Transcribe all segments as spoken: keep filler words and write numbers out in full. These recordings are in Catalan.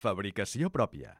Fabricació pròpia.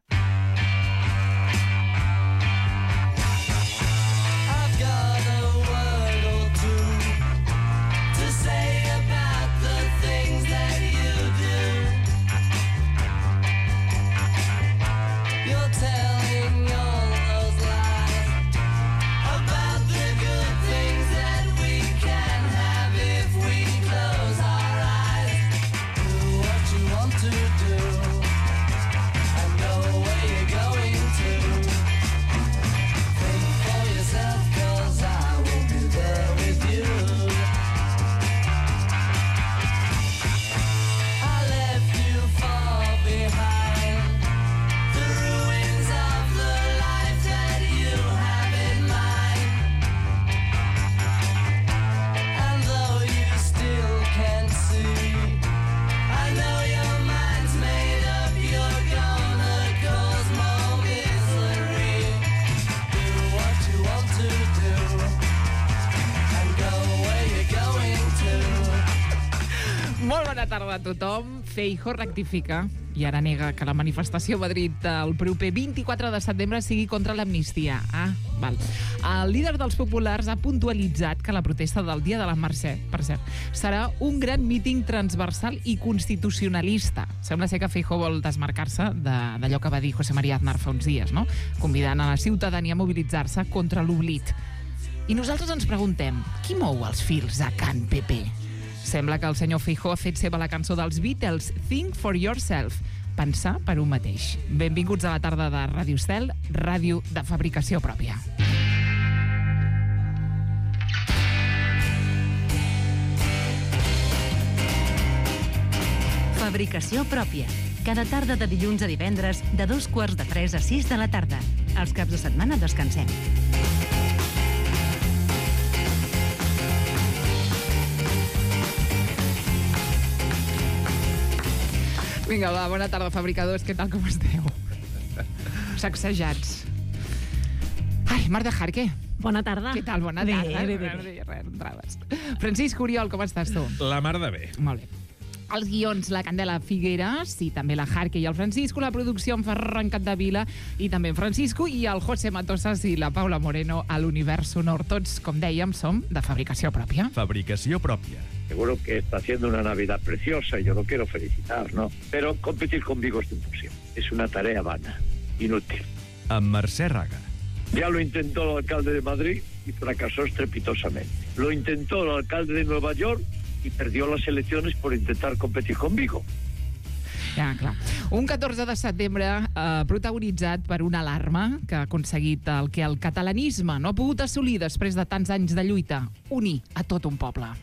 Bona tarda a tothom. Feijóo rectifica i ara nega que la manifestació a Madrid el proper vint-i-quatre de setembre sigui contra l'amnistia. Ah, val. El líder dels populars ha puntualitzat que la protesta del Dia de la Mercè, per cert, serà un gran míting transversal i constitucionalista. Sembla ser que Feijóo vol desmarcar-se de- d'allò que va dir José María Aznar fa uns dies, no? Convidant a la ciutadania a mobilitzar-se contra l'oblit. I nosaltres ens preguntem, qui mou els fils a Can P P? Sembla que el senyor Feijóo ha fet seva la cançó dels Beatles, Think for Yourself, pensar per un mateix. Benvinguts a la tarda de Ràdio Estel, ràdio de fabricació pròpia. Fabricació pròpia. Cada tarda de dilluns a divendres, de dos quarts de tres a sis de la tarda. Els caps de setmana descansem. Vinga, va, bona tarda, fabricadors. Què tal, com esteu? Sacsejats. Ai, Mar de Jarque. Bona tarda. Què tal? Bona Bé, tarda. bé, bé, Res, bé. res, entraves. Francisc Oriol, com estàs tu? La mar de bé. Molt bé. Els guions, la Candela Figueras i també la Jarque i el Francisco, la producció en Ferran Capdevila i també en Francisco i el José Matosas i la Paula Moreno a l'Univers Sonor. Tots, com dèiem, som de fabricació pròpia. Fabricació pròpia. Seguro que está haciendo una Navidad preciosa y yo lo quiero felicitar, ¿no? Pero competir conmigo es imposible. Es una tarea vana, inútil. Amb Mercè Raga. Ya lo intentó el alcalde de Madrid y fracasó estrepitosamente. Lo intentó el alcalde de Nueva York y perdió las elecciones por intentar competir conmigo. Ja, clar. Un catorze de setembre eh, protagonitzat per una alarma que ha aconseguit el que el catalanisme no ha pogut assolir després de tants anys de lluita, unir a tot un poble.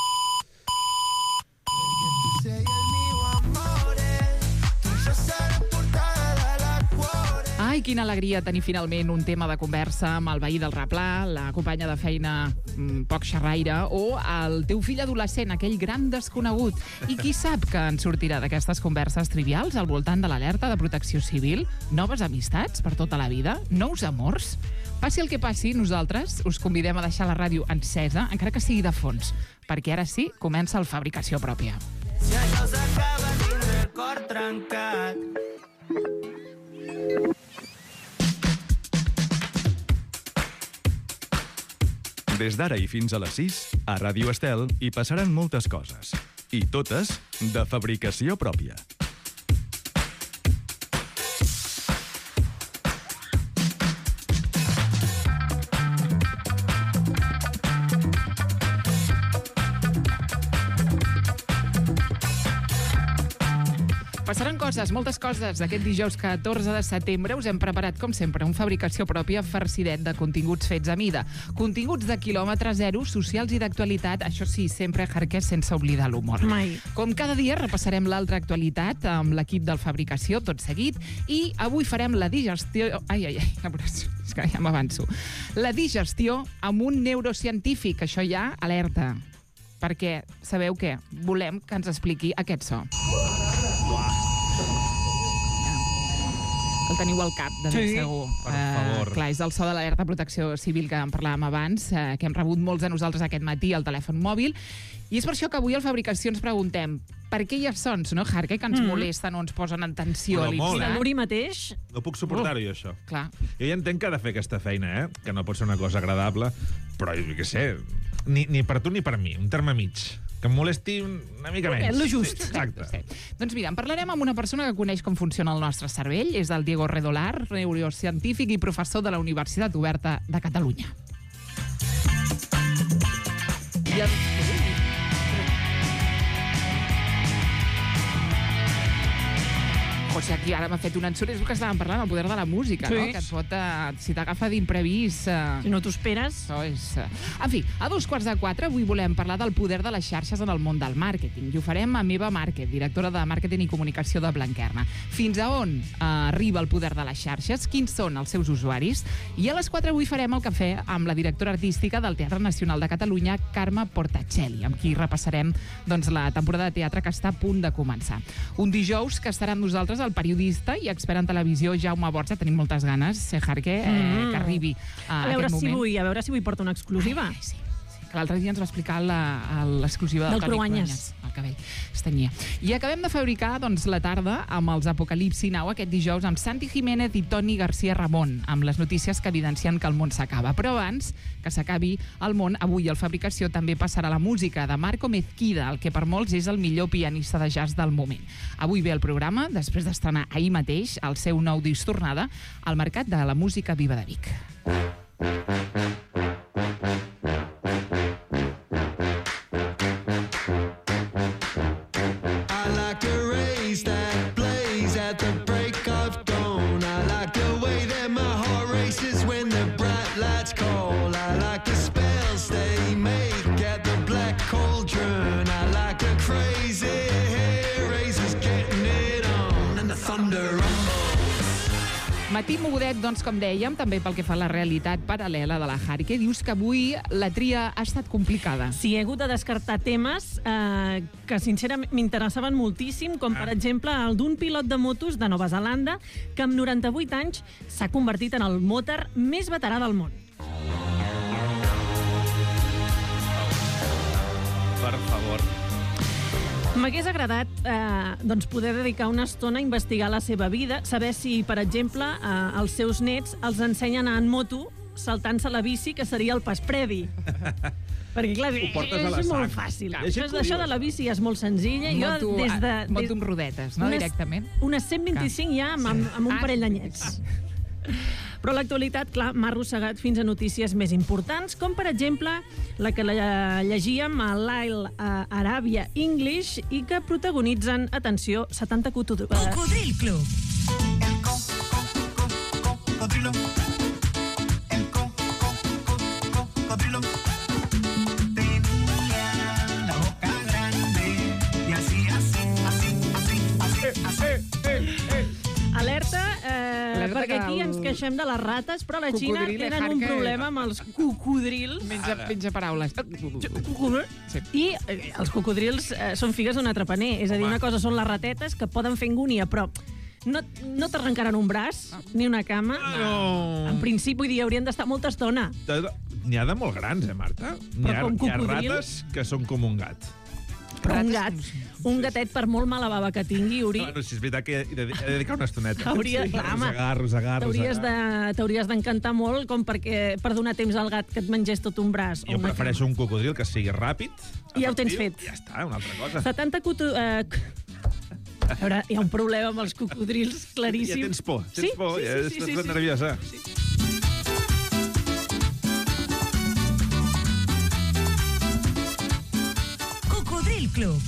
Ai, quina alegria tenir finalment un tema de conversa amb el veí del Replà, la companya de feina mm, poc xerraire, o el teu fill adolescent, aquell gran desconegut. I qui sap que en sortirà d'aquestes converses trivials al voltant de l'alerta de protecció civil? Noves amistats per tota la vida? Nous amors? Passi el que passi, nosaltres us convidem a deixar la ràdio encesa, encara que sigui de fons, perquè ara sí comença el Fabricació Pròpia. Si allò s'acaba dins el cor trencat. Des d'ara i fins a les sis, a Ràdio Estel hi passaran moltes coses. I totes de fabricació pròpia. Passaran coses, moltes coses. Aquest dijous catorze de setembre us hem preparat, com sempre, un Fabricació Pròpia farcidet de continguts fets a mida. Continguts de quilòmetre zero, socials i d'actualitat, això sí, sempre Jarqués sense oblidar l'humor. Mai. Com cada dia repassarem l'altra actualitat amb l'equip del Fabricació, tot seguit, i avui farem la digestió... Ai, ai, ai, a veure, és que ja m'avanço. La digestió amb un neurocientífic, això ja, alerta. Perquè, sabeu què? Volem que ens expliqui aquest so. El teniu al cap, de ben Sí. segur. Per favor. Uh, clar, és el so de l'alerta de protecció civil que en parlàvem abans, uh, que hem rebut molts de nosaltres aquest matí al telèfon mòbil. I és per això que avui al Fabricació ens preguntem per què hi ha sons, no, Jarque, que ens mm. molesten o ens posen en tensió Però a molt, l'I T I l'Uri mateix... No puc suportar-ho, jo, això. Clar. Jo ja entenc que ha de fer aquesta feina, eh? Que no pot ser una cosa agradable, però jo què sé, ni, ni per tu ni per mi, un terme mig. Que em molesti una mica menys. Lo just. Exacte. Sí. Doncs mira, en parlarem amb una persona que coneix com funciona el nostre cervell. És el Diego Redolar, neurocientífic i professor de la Universitat Oberta de Catalunya. I el... José, aquí ara m'ha fet un ensurt, és el que estàvem parlant, el poder de la música, Sí. no? Que et pot, eh, si t'agafa d'imprevist... Eh... Si no t'ho esperes... Això és... eh, En fi, a dos quarts de quatre avui volem parlar del poder de les xarxes en el món del màrqueting. I ho farem amb Eva Márquez, directora de Màrqueting i Comunicació de Blanquerna. Fins a on eh, arriba el poder de les xarxes? Quins són els seus usuaris? I a les quatre avui farem el cafè amb la directora artística del Teatre Nacional de Catalunya, Carme Portacelli, amb qui repassarem doncs, la temporada de teatre que està a punt de començar. Un dijous que estarà amb nosaltres el periodista i expert en televisió Jaume Borja. Tenim moltes ganes, eh, Jarque, eh, Mm. que arribi a, A veure, aquest si moment. vull, a veure si vull portar una exclusiva. Ai, sí, sí. Que l'altre dia ens va explicar la- l'exclusiva del, Del Toni Cruanyes. El cabell es tenia. I acabem de fabricar doncs, la tarda amb els Apocalipsi Now aquest dijous amb Santi Jiménez i Toni García Ramon, amb les notícies que evidencien que el món s'acaba. Però abans que s'acabi el món, avui al Fabricació també passarà la música de Marco Mezquida, el que per molts és el millor pianista de jazz del moment. Avui ve el programa, després d'estrenar ahir mateix el seu nou disc Tornada al Mercat de la Música Viva de Vic. I like the rays that blaze at the break of dawn. I like the way that my heart races when the bright lights call. I like the spells they make at the black cauldron. I like the crazy hair raisers getting it on and the thunder rumbles. Matí mogudet, doncs, com dèiem, també pel que fa a la realitat paral·lela de la Jarque. Dius que avui la tria ha estat complicada. Sí, he hagut de descartar temes eh, que sincerament m'interessaven moltíssim, com per exemple el d'un pilot de motos de Nova Zelanda que amb noranta-vuit anys s'ha convertit en el motor més veterà del món. Per favor. M'hagués agradat eh, doncs poder dedicar una estona a investigar la seva vida, saber si, per exemple, eh, els seus nets els ensenyen a en moto saltant-se la bici, que seria el pas previ. Perquè, clar, Ho portes a la és sang. molt fàcil. Clar, és Això, curiós. això de la bici és molt senzilla. Moto, jo, des de, ah, moto amb rodetes, no? unes, Directament. Unes cent vint-i-cinc ja amb, amb, amb un Ah. parell d'anyets. Però l'actualitat, clar, m'ha arrossegat fins a notícies més importants, com per exemple la que la llegíem a Lyle a Arabia English i que protagonitzen, atenció, setanta cocodrils. Cocodril Club. Cocodrilo. El co, co, co, cocodrilo. Tenía la boca grande y así, así, así, así, así, así. Alerta, eh, Alerta perquè que aquí el ens queixem de les rates, però a la Xina cocodril tenen un Jarque- problema amb els cocodrils. Menja, menja paraules. Sí. I eh, els cocodrils eh, són figues d'un altre paner. És a dir, una cosa són les ratetes, que poden fer angúnia, però no, no t'arrencaran un braç, ni una cama. No. En principi, vull dir, haurien d'estar molta estona. N'hi ha de molt grans, eh, Marta? N'hi Però ha, com hi ha cocodril? rates que són com un gat. Però un Rates gat, com- un gatet, per molt mala bava que tingui, Uri, Bueno, si és veritat que he de, he de dedicar una estoneta. Hauria- clar, home. Rosegar, rosegar, t'hauries rosegar. de- t'hauries d'encantar molt com perquè per donar temps al gat que et mengés tot un braç. o Jo una prefereixo un cocodril que sigui ràpid. I ja ho tens efectiu, fet. i Ja està, una altra cosa. setanta coto... Eh... A veure, hi ha un problema amb els cocodrils claríssim. Ja tens por, tens sí? por, sí, ja sí, sí, estàs sí, sí. nerviosa. Cocodril Club.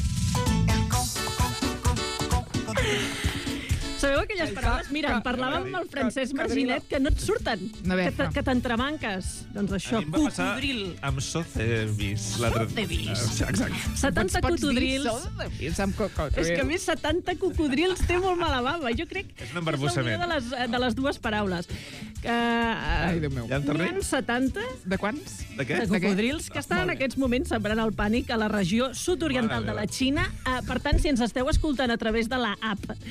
Sabeu aquelles paraules? Mira, en parlàvem amb el Francesc Marginet que no et surten, No que, vefa. te- que t'entremanques. Doncs això, A mi em va passar cocodril. amb Sotheby's. l'altre- Sotheby's. Ah, Exacte. setanta cocodrils. És amb cocodril. És que a més setanta cocodrils té molt mala bava. Jo crec És un que és la embarbussament. unió de les, de les dues paraules. Que, Ai, Déu meu. Ja en N'hi ha terreny? setanta De quants? De què? de cocodrils que estan en aquests moments sembrant el pànic a la regió sud-oriental Mare de la meva. Xina. Eh, Per tant, si ens esteu escoltant a través de la app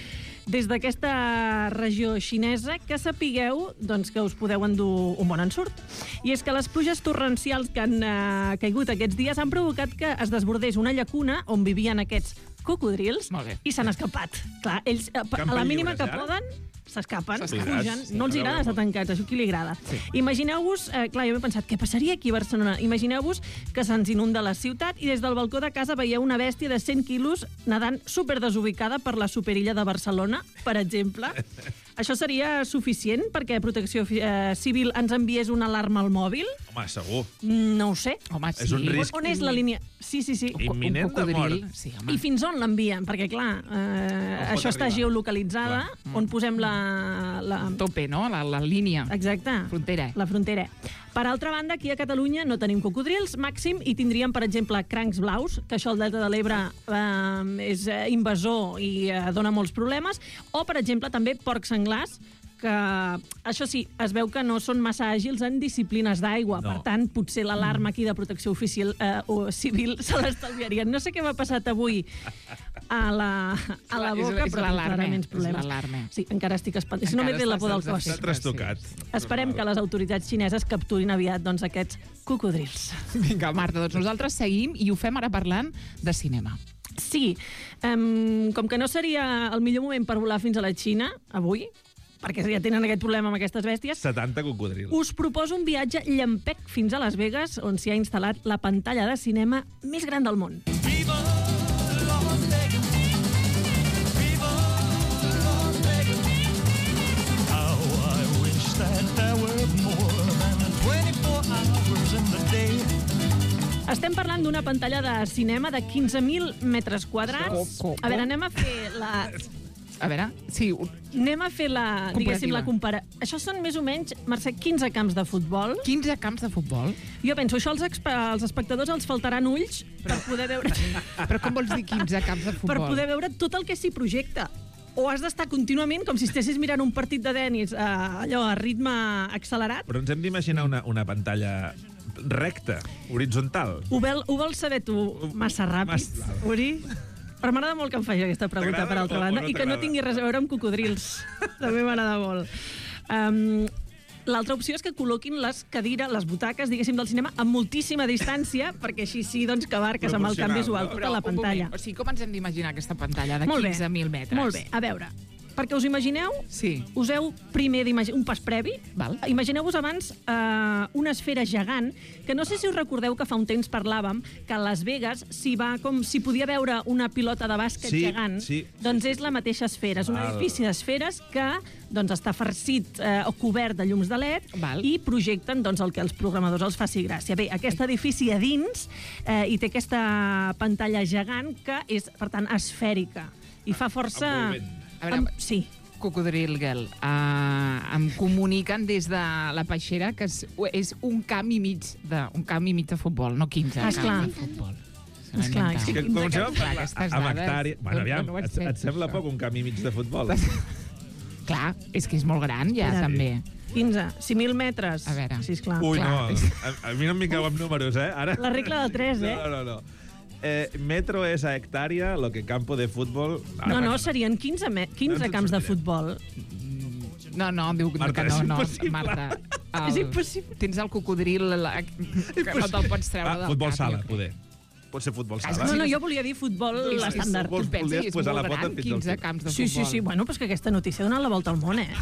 des d'aquesta regió xinesa, que sapigueu doncs, que us podeu endur un bon ensurt. I és que les pluges torrencials que han eh, caigut aquests dies han provocat que es desbordés una llacuna on vivien aquests cocodrils i s'han escapat. Clar, ells, a, a la mínima que poden, s'escapen, fugen, no els agrada estar tancats, això qui li agrada. Sí. Imagineu-vos, eh, clar, jo m'he pensat, què passaria aquí a Barcelona? Imagineu-vos que se'ns inunda la ciutat i des del balcó de casa veieu una bèstia de cent quilos nedant super desubicada per la superilla de Barcelona, per exemple. Això seria suficient perquè Protecció eh, Civil ens enviés una alarma al mòbil? Home, segur. No ho sé. Home, És un risc On és la línia? Sí, sí, sí. imminent de mort. Sí, I fins on l'envien? Perquè, clar, eh, això està arribar. geolocalitzada, Clar. on posem la... la... Tope, no? La, la línia. Exacte. Frontera. La frontera. Per altra banda, aquí a Catalunya no tenim cocodrils, màxim, i tindríem, per exemple, crancs blaus, que això al Delta de l'Ebre eh, és eh, invasor i eh, dona molts problemes, o, per exemple, també porcs senglars, que, això sí, es veu que no són massa àgils en disciplines d'aigua. No. Per tant, potser l'alarma aquí de Protecció Oficial, eh, o Civil se l'estalviarien. No sé què m'ha passat avui a la, a la És- boca, és però tinc l'alarma, clarament és problemes. l'alarma. Sí, encara estic espantat. Si no m'he Encara tret la por del estàs cos. S'ha trastocat. Esperem que les autoritats xineses capturin aviat doncs, aquests cocodrils. Vinga, Marta, doncs nosaltres seguim i ho fem ara parlant de cinema. Sí, um, com que no seria el millor moment per volar fins a la Xina, avui, perquè ja tenen aquest problema amb aquestes bèsties, setanta cocodrils. us proposo un viatge llampec fins a Las Vegas, on s'hi ha instal·lat la pantalla de cinema més gran del món. Estem parlant d'una pantalla de cinema de quinze mil metres quadrats. Co- co- A veure, anem a fer la... A veure, sí, un- Anem a fer la, diguéssim, la compara... Això són més o menys, Mercè, quinze camps de futbol. quinze camps de futbol. Jo penso, això als, exp als espectadors els faltaran ulls per poder veure... Però com vols dir quinze camps de futbol? per poder veure tot el que s'hi projecta. O has d'estar contínuament com si estessis mirant un partit de tenis eh, allò a ritme accelerat. Però ens hem d'imaginar una, una pantalla recta, horitzontal. Ho, vel, ho vols saber tu massa ràpid, Massa. Uri? Però m'agrada molt que em faci aquesta pregunta, T'agrada per altra o- o banda, no i que no t'agrada? tingui res a veure amb cocodrils. També m'agrada molt. Um, L'altra opció és que col·loquin les cadires, les butaques, diguéssim, del cinema a moltíssima distància, perquè així sí doncs, que abarques amb el camp visual tota la un pantalla. moment, o sigui, com ens hem d'imaginar aquesta pantalla de Molt bé. quinze mil metres? Molt bé, a veure, perquè us imagineu, Sí. us heu primer d'imaginar un pas previ. Val. Imagineu-vos abans eh, una esfera gegant, que no sé si us recordeu que fa un temps parlàvem que a Las Vegas s'hi va com si podia veure una pilota de bàsquet Sí, gegant, sí. doncs és la mateixa esfera. És un Val. edifici d'esferes que doncs, està farcit eh, o cobert de llums de L E D Val. i projecten doncs, el que als programadors els faci gràcia. Bé, aquest edifici a dins eh, i té aquesta pantalla gegant que és, per tant, esfèrica. I fa força... Envolvent. A veure, Amb- Sí. Cocodril Girl, uh, em comuniquen des de la peixera que és, és un camp i mig de, un camp i mig de futbol, no quinze Ah, esclar. camps de futbol. Esclar, és Que que comencem a Clar, parlar aquestes amb dades, hectàrea... Bueno, aviam, no ho has et, fet, et sembla això. poc un camp i mig de futbol? Clar, és que és molt gran ja, Espera. també. quinze, cinc mil metres. A veure. Sí, esclar. Ui, clar. no, a, a mi no em vingueu amb números, eh? Ara... La regla de tres, eh? No, no, no. Eh, metro és a hectàrea, lo que campo de futbol... Ara No, no, faig- serien quinze, me- quinze No ens en camps de sortirem. futbol. No, no, diu Marta, que no, és no, impossible. Marta. És impossible. Tens el cocodril la, que no te'l pots treure Ah, del futbol cap. sala, jo crec. poder. Pot ser futbol Cas- sala. No, no, jo volia dir futbol És- és- l'estàndard. Vols- Tu pensa, volies és posar molt la pota gran, fins al quinze sud. camps de Sí, futbol. sí, sí, bueno, però és que aquesta notícia ha donat la volta al món, eh?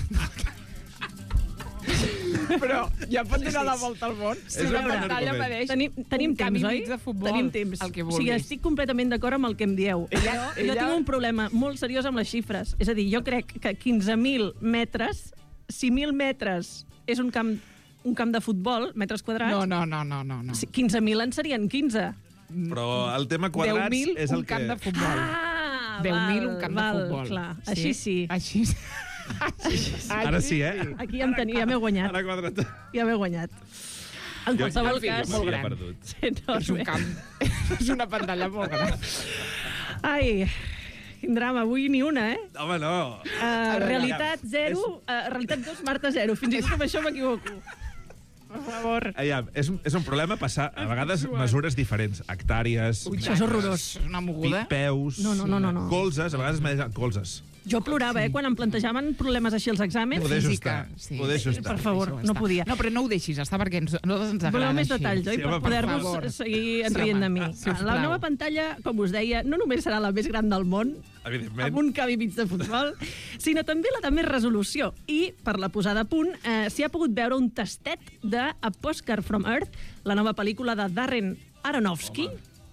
Però ja pot donar la volta al món. Si És una un bon pantalla argument. mereix Tenim, tenim un camp temps, i oi? mig de futbol. Tenim temps. El que o sigui, vulguis. estic completament d'acord amb el que em dieu. Ella- jo, jo ella- tinc un problema molt seriós amb les xifres. És a dir, jo crec que quinze mil metres, cinc mil metres és un camp, un camp de futbol, metres quadrats. No, no, no, no, no. no. Sí, quinze mil en serien quinze. Però el tema quadrats deu mil és un el que... camp de futbol. Ah, deu mil val, un camp val, de futbol. Clar. Així sí. Així sí. Ara sí, eh? Aquí ja, em tenia, ja m'he guanyat. Ara quadrat... Ja m'he guanyat. En Jo- qualsevol en fi, cas... molt m'havia gran. perdut. enorme. És un camp. És una pantalla molt gran. Ai, quin drama, avui ni una, eh? Home, no. Uh, realitat zero, uh, realitat dos, Marta zero. Fins i tot amb això m'equivoco. Per favor. Aviam, és, un- és un problema passar a vegades mesures diferents. Hectàrees, Això és horrorós. És una pi- moguda. peus, No, no, no, no, no. colzes, a vegades me diuen colzes. Jo plorava, eh, quan em plantejaven problemes així als exàmens. Ho deixo Física, estar. sí. Ho deixo estar. Per favor, no podia. No, però no ho deixis estar, perquè ens, no ens agrada Voleu més així. detalls, oi? Sí, Per home, per favor. poder-vos seguir Sí, enrient home, de mi. sisplau. La nova pantalla, com us deia, no només serà la més gran del món, Evidentment. amb un camp i mig de futbol, sinó també la de més resolució. I, per la posada a punt, eh, s'hi ha pogut veure un tastet de A Postcard from Earth, la nova pel·lícula de Darren Aronofsky,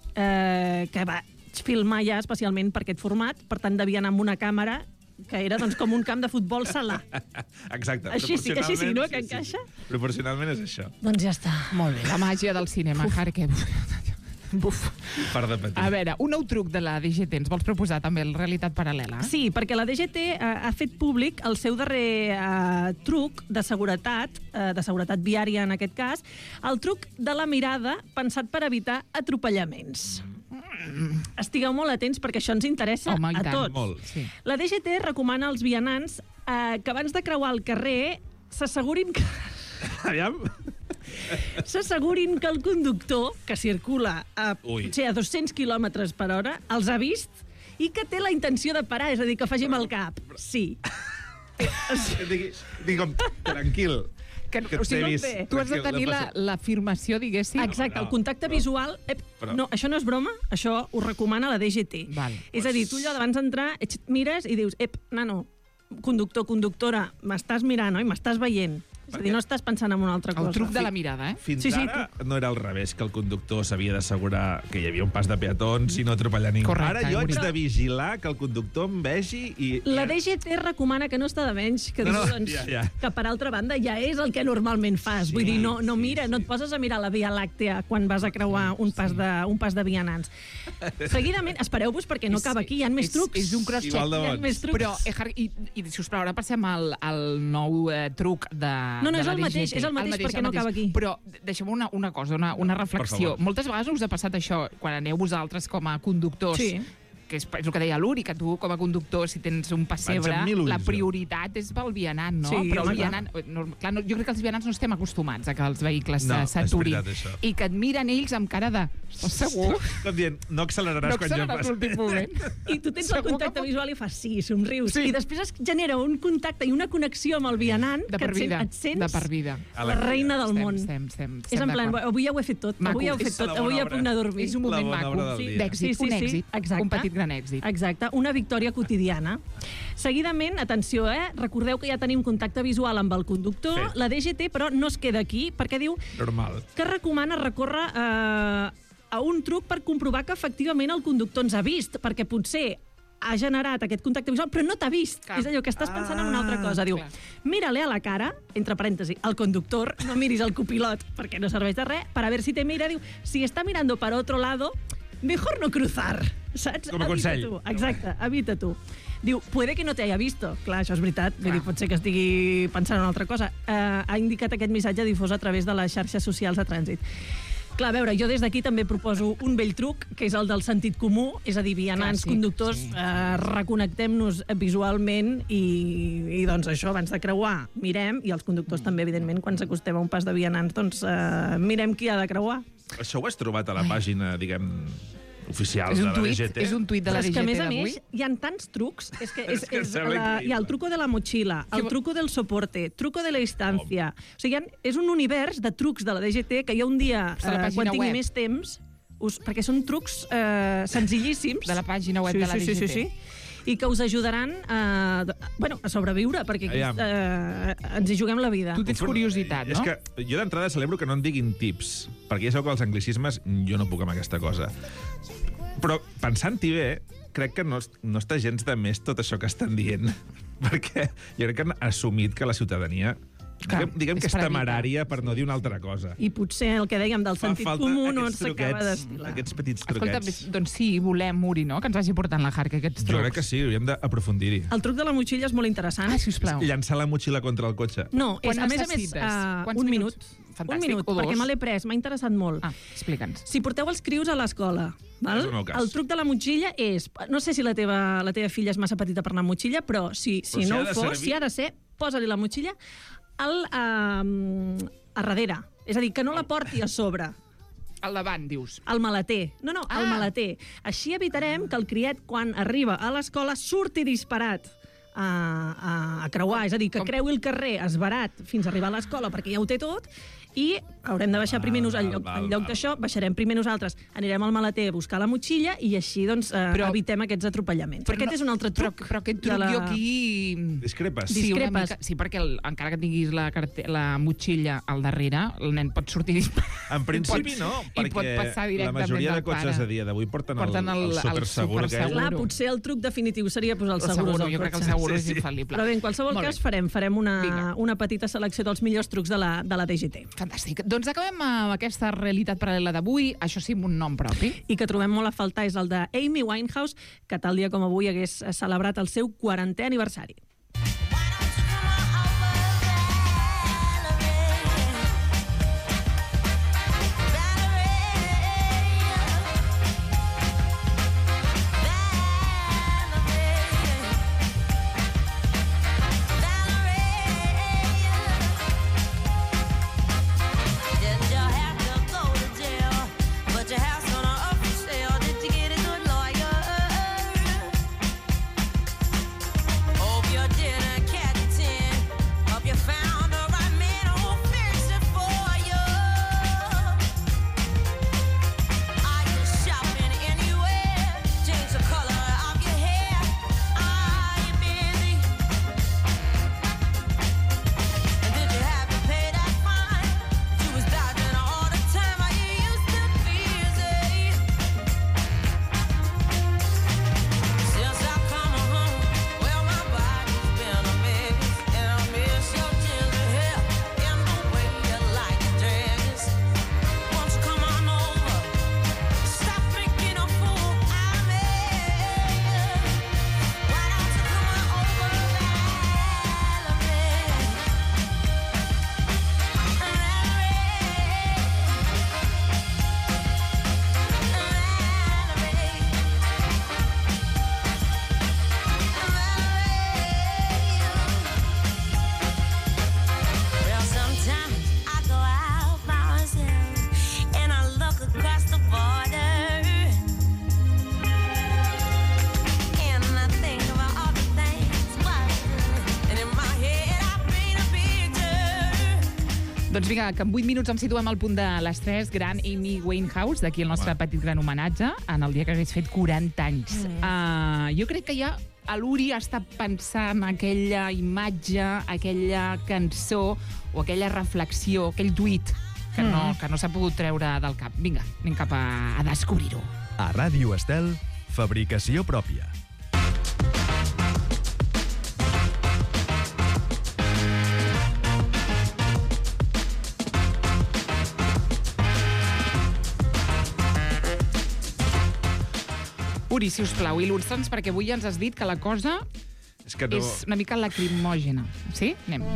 eh, que va filmar ja especialment per aquest format, per tant devia anar amb una càmera que era doncs, com un camp de futbol salà. Exacte. Així sí, així sí, no, que proporcionalment, encaixa? Proporcionalment és això. Doncs ja està. Molt bé, la màgia del cinema, Harque. Buf. Per de patir. A veure, un nou truc de la D G T ens vols proposar també, la realitat paral·lela? Sí, perquè la D G T eh, ha fet públic el seu darrer eh, truc de seguretat, eh, de seguretat viària en aquest cas, el truc de la mirada pensat per evitar atropellaments. Mm. Estigueu molt atents perquè això ens interessa Home, i a tant. tots. Molt. Sí. La D G T recomana als vianants eh, que abans de creuar el carrer s'assegurin que... Aviam. S'assegurin que el conductor, que circula a, Ui. potser a dos-cents quilòmetres per hora, els ha vist i que té la intenció de parar, és a dir, que faci amb el cap. Sí. Digui, digui com, tranquil. Que, Que o sigui, t'he vist. tu has de Tranquil, tenir no la- passa- l'afirmació, diguéssim. Exacte, el contacte però- visual... Ep, però- no, això no és broma, això ho recomana la D G T. Val. És a dir, tu allò d'abans d'entrar, ets- mires i dius, ep, nano, conductor, conductora, m'estàs mirant, oi? M'estàs veient. És a dir, no estàs pensant en una altra cosa. El truc de la mirada, eh? Fins Sí, sí, ara no era al revés, que el conductor s'havia d'assegurar que hi havia un pas de peatons i no atropellar ningú. Correcte, Ara jo haig Uri. de vigilar que el conductor em vegi i... La i... D G T recomana que no està de menys, que, No, diu, no, doncs, ja, ja. que per altra banda ja és el que normalment fas. Vull dir, no, no mira, no et poses a mirar la Via Làctea quan vas a creuar un pas de, un pas de vianants. Seguidament, espereu-vos perquè no acaba aquí, hi ha més és, trucs. És un cross-check. Igual de Hi ha bons. més trucs. Però, eh, Harry, i, i, sisplau, ara passem al, al nou eh, truc de No, no, de és la el mateix, D G T. és el mateix, perquè el no acaba aquí. Però deixem una, una cosa, una, una reflexió. favor. Moltes vegades us ha passat això, quan aneu vosaltres com a conductors, Sí. que és, és el que deia l'Uri, que tu com a conductor, si tens un pessebre, amb mil ulls, la jo. prioritat és pel vianant, no? Sí, Però home, el vianant, no, clar, no, jo crec que els vianants no estem acostumats a que els vehicles No, no, és s'aturin. veritat, això. I que et miren ells amb cara de... Estàs segur? Com dient, no acceleraràs No quan jo acceleraràs passi. l'últim moment. I tu tens el Segur contacte que- visual i fas sí, somrius. Sí. I després es genera un contacte i una connexió amb el vianant De que per et, sent, vida. et sents De per vida. la reina del Estem, món. estem, estem, És estem en plan, d'acord. avui ja ho he fet tot, Maco. avui ja ho he fet És tot, la avui bona ja obra. puc anar a dormir. És un La moment bona maco, obra del sí, dia. d'èxit, un èxit, exacte. un petit gran èxit. Exacte, una victòria quotidiana. Seguidament, atenció, eh? Recordeu que ja tenim contacte visual amb el conductor. Sí. La D G T, però, no es queda aquí, perquè diu Normal. que recomana recórrer eh, a un truc per comprovar que efectivament el conductor ens ha vist, perquè potser ha generat aquest contacte visual, però no t'ha vist. Clar. És allò que estàs pensant en una altra cosa. Diu, clar. mira-le a la cara, entre parèntesi, al conductor, no miris al copilot, perquè no serveix de res, para ver si te mira, diu, si està mirando para otro lado, mejor no cruzar, saps? Com a consell. Evita tu, exacte, evita tu. Diu, puede que no te haya visto. Clar, això és veritat. Vull dir, pot ser que estigui pensant en una altra cosa. Uh, ha indicat aquest missatge difós a través de les xarxes socials de trànsit. Clar, a veure, jo des d'aquí també proposo un vell truc, que és el del sentit comú, és a dir, vianants, Clàssic, conductors, sí. eh, reconnectem-nos visualment i, i doncs això, abans de creuar, mirem, i els conductors també, evidentment, quan s'acostem a un pas de vianants, doncs eh, mirem qui ha de creuar. Això ho has trobat a la pàgina, diguem, oficial És de un la tuit, D G T? és un tuit de la Però és D que, a G més T a d'avui. més, hi ha tants trucs. És que, és, És que em és sembla la, increïble. hi ha el truco de la mochila, el Que- truco del soporte, truco de la distancia. O sigui, hi ha, és un univers de trucs de la D G T que jo un dia, De la eh, pàgina quan tingui web. més temps, us, perquè són trucs eh, senzillíssims. De la pàgina web sí, de la sí, D G T. Sí, sí, sí. I que us ajudaran a, bueno, a sobreviure, perquè aquí Aviam. eh, ens hi juguem la vida. Tu tens curiositat, És no? que jo d'entrada celebro que no en diguin tips, perquè ja sabeu que els anglicismes jo no puc amb aquesta cosa. Però pensant-hi bé, crec que no, es- no està gens de més tot això que estan dient, perquè jo crec que han assumit que la ciutadania Clar, diguem, diguem que és és per evitar. temerària per no dir una altra cosa. I potser el que dèiem del Fa sentit falta comú no aquests s'acaba truquets, d'estilar. aquests petits Escolta, truquets. doncs sí, volem, Uri, no? Que ens vagi portant la Harca aquests trucs. Jo crec que sí, hauríem d'aprofundir-hi. El truc de la motxilla és molt interessant. Ah, sisplau. Llançar la motxilla contra el cotxe. No, és, Quan a més a més, necessites? uh, Quants un minuts? minut. Fantàstic, un minut, o dos? perquè me l'he pres, m'ha interessat molt. Ah, explica'ns. Si porteu els crios a l'escola, val? És el meu cas. El truc de la motxilla és... No sé si la teva, la teva filla és massa petita per anar amb motxilla, però si, si Però si no ha ho de fos, servir- si ha de ser, posa-li la motxilla al, um, a darrere. És a dir, que no la porti a sobre. Al davant, dius. Al maleter. No, no, al Ah. maleter. Així evitarem que el criet, quan arriba a l'escola, surti disparat. a, a, a creuar, és a dir, que creui el carrer esbarat fins a arribar a l'escola perquè ja ho té tot, i haurem de baixar primer nosaltres. En lloc, en lloc d'això, baixarem primer nosaltres, anirem al maleter a buscar la motxilla i així doncs, eh, però, evitem aquests atropellaments. Però aquest no, és un altre truc. Però, però aquest truc la... jo aquí... Discrepes. Sí, Discrepes. Mica, sí, perquè el, encara que tinguis la, carte, la motxilla al darrere, el nen pot sortir... En principi pot, no, perquè pot passar la majoria de cotxes a dia d'avui porten, porten el, el, el supersegur. El super Clar, potser el truc definitiu seria posar el, el seguro. Jo crec que el seguro sí, sí. és infal·lible. Però bé, en qualsevol cas farem, farem una, una petita selecció dels millors trucs de la, de la D G T. Fantàstic. Doncs acabem amb aquesta realitat paral·lela d'avui, això sí, amb un nom propi. I que trobem molt a faltar és el de Amy Winehouse, que tal dia com avui hagués celebrat el seu quarantè aniversari. Doncs vinga, que en vuit minuts em situem al punt de les tres, gran Amy Winehouse, d'aquí el nostre petit gran homenatge, en el dia que hagués fet quaranta anys. Mm. Uh, jo crec que ja l'Uri està pensant aquella imatge, aquella cançó o aquella reflexió, aquell tuit que no, que no s'ha pogut treure del cap. Vinga, anem cap a, a descobrir-ho. A Ràdio Estel, fabricació pròpia. Uri, si us plau, il·lustra'ns, perquè avui ja ens has dit que la cosa és, que no... és una mica lacrimògena. Sí? Anem.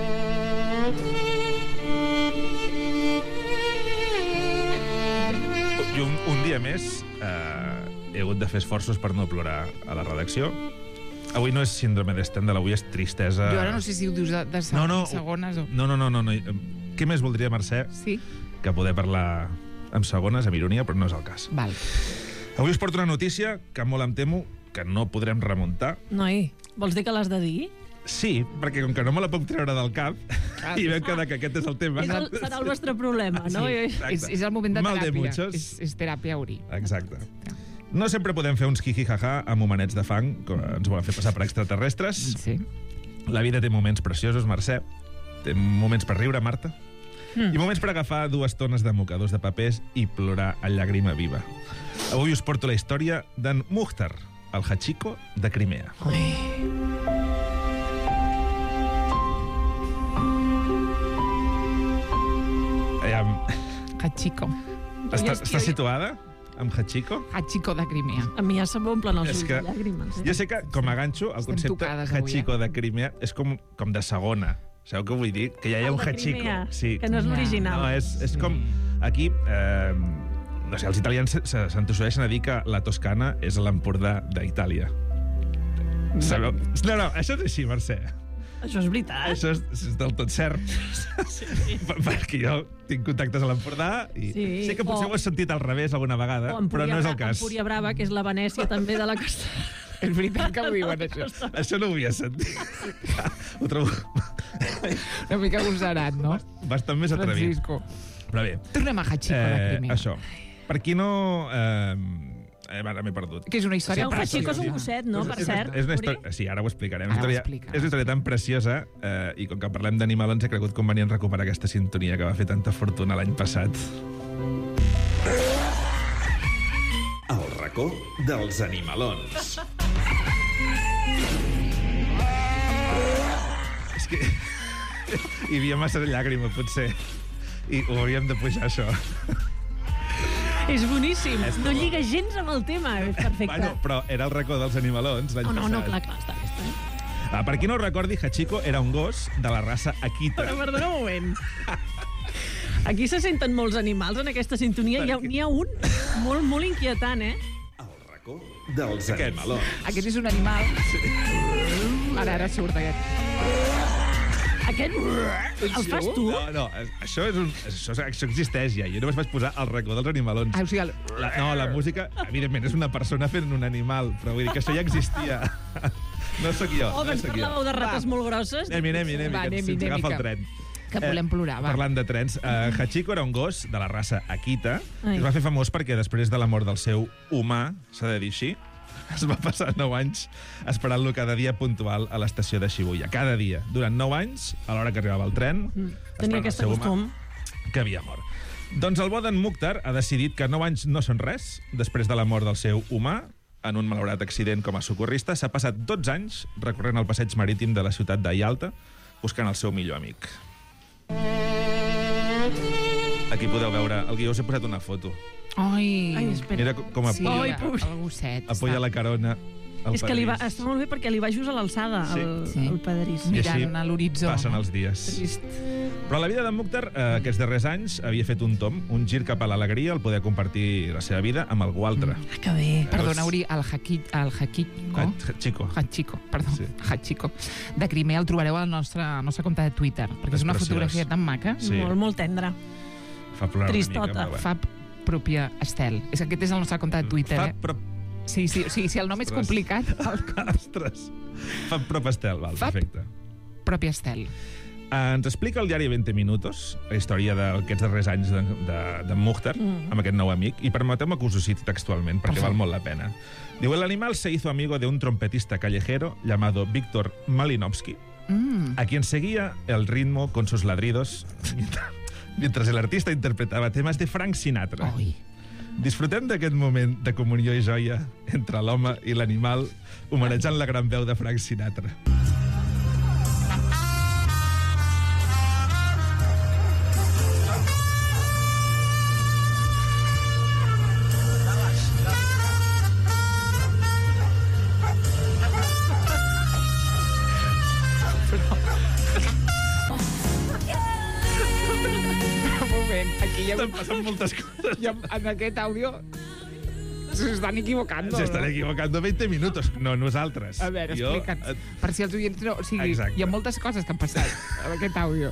I un, un dia més eh, he hagut de fer esforços per no plorar a la redacció. Avui no és síndrome de Stendhal, avui és tristesa... Jo ara no sé si ho dius de, de segon, no, no, segones o... No, no, no, no, no. Què més voldria, Mercè, sí? que poder parlar amb segones, amb ironia, però no és el cas. Val. Avui us porto una notícia que molt em temo que no podrem remuntar. Noi, vols dir que l'has de dir? Sí, perquè com que no me la puc treure del cap, ah, i vam quedar que aquest és el tema... És el, serà el vostre problema, no? Sí, és, és el moment de Mal teràpia. De és, és teràpia, Uri. Exacte. No sempre podem fer uns jiji-jaja amb homenets de fang, que ens volen fer passar per extraterrestres. Sí. La vida té moments preciosos, Mercè. Té moments per riure, Marta. Mm. I moments per agafar dues tones de mocadors de papers i plorar a llàgrima viva. Avui us porto la història d'en Mukhtar, el Hachiko de Crimea. Ai. Hachiko. Està, està situada amb Hachiko? Hachiko de Crimea. A mi ja se m'omplen els ulls de llàgrimes. Eh? Jo sé que, com a ganxo, el Estem concepte Hachiko avui, eh? de Crimea és com, com de segona. Sabeu què vull dir? Que ja hi ha un Hachiko. Sí. Que no és l'original. No, és, és com... Aquí... Eh, no sé, els italians s'entossudeixen a dir que la Toscana és l'Empordà d'Itàlia. Sabeu? No, no, això és així, Mercè. Això és veritat. Això és, és del tot cert. Sí. Perquè jo tinc contactes a l'Empordà i sí. sé que potser o, ho has sentit al revés alguna vegada, però no és el cas. Empúria Brava, que és la Venècia també de la costa. És veritat que ho diuen, això. Això no ho havia sentit. Ho trobo Una mica agosarat, no? bastant més atrevit. Francisco. Però bé, Tornem a Hachiko, la eh, primera. això. Per qui no... Eh, eh, ara m'he perdut. Que és una història El Hachiko és un preciosa. gosset, no? Per És, cert. és una Uri? història, sí, ara ho explicarem. Ara ho Una història, explicaràs. és una història tan preciosa eh, i com que parlem d'animalons he cregut convenient recuperar aquesta sintonia que va fer tanta fortuna l'any passat. El racó dels animalons. És que hi havia massa llàgrima, potser. I ho hauríem de pujar, això. És boníssim. No lliga gens amb el tema. És perfecte. Bueno, però era el racó dels animalons l'any Oh, no, passat. no, clar, clar, està bé. Està bé. Ah, per qui no ho recordi, Hachiko era un gos de la raça Akita. Però perdona un moment. Aquí se senten molts animals en aquesta sintonia. Hi ha, n'hi ha un molt, molt inquietant, eh? El racó dels Aquests. animalons. Aquest és un animal. Ara, ara surt aquest. Aquest el fas tu? No, no, això, és un, això, això existeix ja. Jo només vaig posar el racó dels animalons. Ah, o sigui, el... La, no, la música, evidentment, és una persona fent un animal, però vull dir que això ja existia. No sóc jo. Oh, no ens sóc jo. parlàveu de rates Va. molt grosses. Anem-hi, anem-hi, anem-hi, Va, que anem-hi, se'ns anem-hi, agafa el que- tren. que volem plorar, va. Parlant de trens, uh, Hachiko era un gos de la raça Akita. Ai. Es va fer famós perquè després de la mort del seu humà, s'ha de dir així, es va passar nou anys esperant-lo cada dia puntual a l'estació de Shibuya. Cada dia. Durant nou anys, a l'hora que arribava el tren, Mm. esperant Tenia el aquest seu humà, costum. que havia mort. Doncs el bo d'en Mukhtar ha decidit que nou anys no són res. Després de la mort del seu humà, en un malaurat accident com a socorrista, s'ha passat dotze anys recorrent el passeig marítim de la ciutat d'Ayalta buscant el seu millor amic. Aquí podeu veure, al guió us he posat una foto. Ai, Ai, espera. Mira com a sí, Ai, el, pobre. el gosset. apoya la carona al És que li va, pedrís. està molt bé perquè li va just a l'alçada, Sí. el, Sí. el pedrís. I així mirant a l'horitzó. passen els dies. Trist. Però la vida d'en Mukhtar, eh, aquests darrers anys, havia fet un tom, un gir cap a l'alegria, el poder compartir la seva vida amb algú altre. Ah, que bé. Perdona, Uri, el Haki, el Hachiko, Hachiko. Hachiko, perdó, Sí. Hachiko, de Crimea el trobareu al nostre, al nostre compte de Twitter, perquè És és una preciós. fotografia tan maca. Sí. Molt, molt tendre. Fa plorar Tristota. una mica, però bé. Fa pròpia Estel. És que aquest és el nostre compte de Twitter, Fa eh? prop... Sí, sí, o sigui, si el nom és Ostres. complicat, el Ostres. Fa prop estel, val, Fa- perfecte. pròpia Estel. Eh, ens explica el diari veinte Minutos la història d'aquests darrers anys de, de, de Mukhtar, Mm. amb aquest nou amic, i permeteu-me que us ho citi textualment, perquè Per val favor. molt la pena. Diu, el animal se hizo amigo de un trompetista callejero llamado Víctor Malinovsky, Mm. a quien seguía el ritmo con sus ladridos mientras- mientras el artista interpretava temes de Frank Sinatra. Oi. Disfrutem d'aquest moment de comunió i joia entre l'home i l'animal, homenatjant la gran veu de Frank Sinatra. Un moment, aquí hi ha... Estan passant moltes coses. hi ha en aquest àudio se estan equivocant, Se estan equivocando veinte minutos, no nosaltres. A veure, Jo, explica'ns. eh, Per si els oients no... O sigui, Exacte. hi ha moltes coses que han passat en aquest àudio.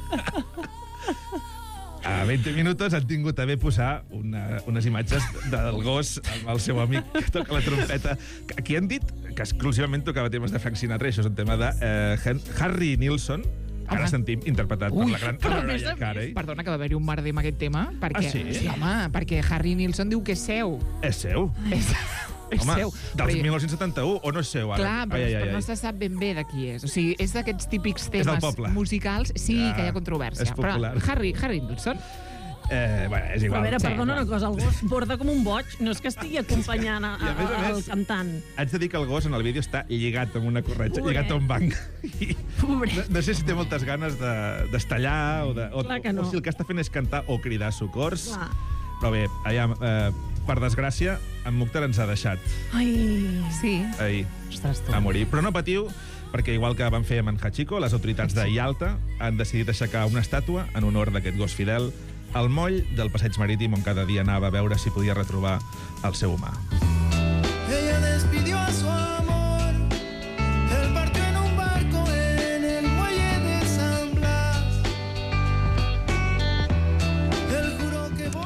A veinte minutos han tingut a bé posar una, unes imatges del gos amb el seu amic que toca la trompeta. Aquí han dit que exclusivament tocava temes de Frank Sinatra, i això és un tema de eh, Hen- Harry Nilsson, que ara Home. sentim interpretat Ui, per la gran però a més Mariah a més, Carey. Perdona, que va haver-hi un merder amb aquest tema. Perquè, Ah, sí? Sí, home, perquè Harry Nilsson diu que és seu. És seu. És, és Home, seu. del Però- mil nou-cents setanta-u, o no és seu ara? Clar, però, Ai, ai, però ai, no ai. se sap ben bé de qui és. O sigui, és d'aquests típics del temes poble. musicals. Sí, Ja, que hi ha controvèrsia. és popular. Però Harry, Harry Nilsson... Eh, bueno, és Però igual. a veure, Sí, perdona va. una cosa, el gos borda com un boig, no és que estigui acompanyant a, I a més a a, al més- cantant. Haig de dir que el gos en el vídeo està lligat amb una corretja, Pobret. lligat a un banc. I Pobret. no, no sé si té moltes ganes de d'estallar o, de, o, Clar que no. o si el que està fent és cantar o cridar socors. Clar. Però bé, allà, eh, per desgràcia, en Mukhtar ens ha deixat Ai, Sí. ahir Ostres, tu. a morir. Però no patiu, perquè igual que van fer amb en Hachiko, les autoritats de Yalta han decidit aixecar una estàtua en honor d'aquest gos fidel al moll del passeig marítim on cada dia anava a veure si podia retrobar el seu humà. Ella despidió a su amor, él partió en un barco en el muelle de San Blas. Él juró que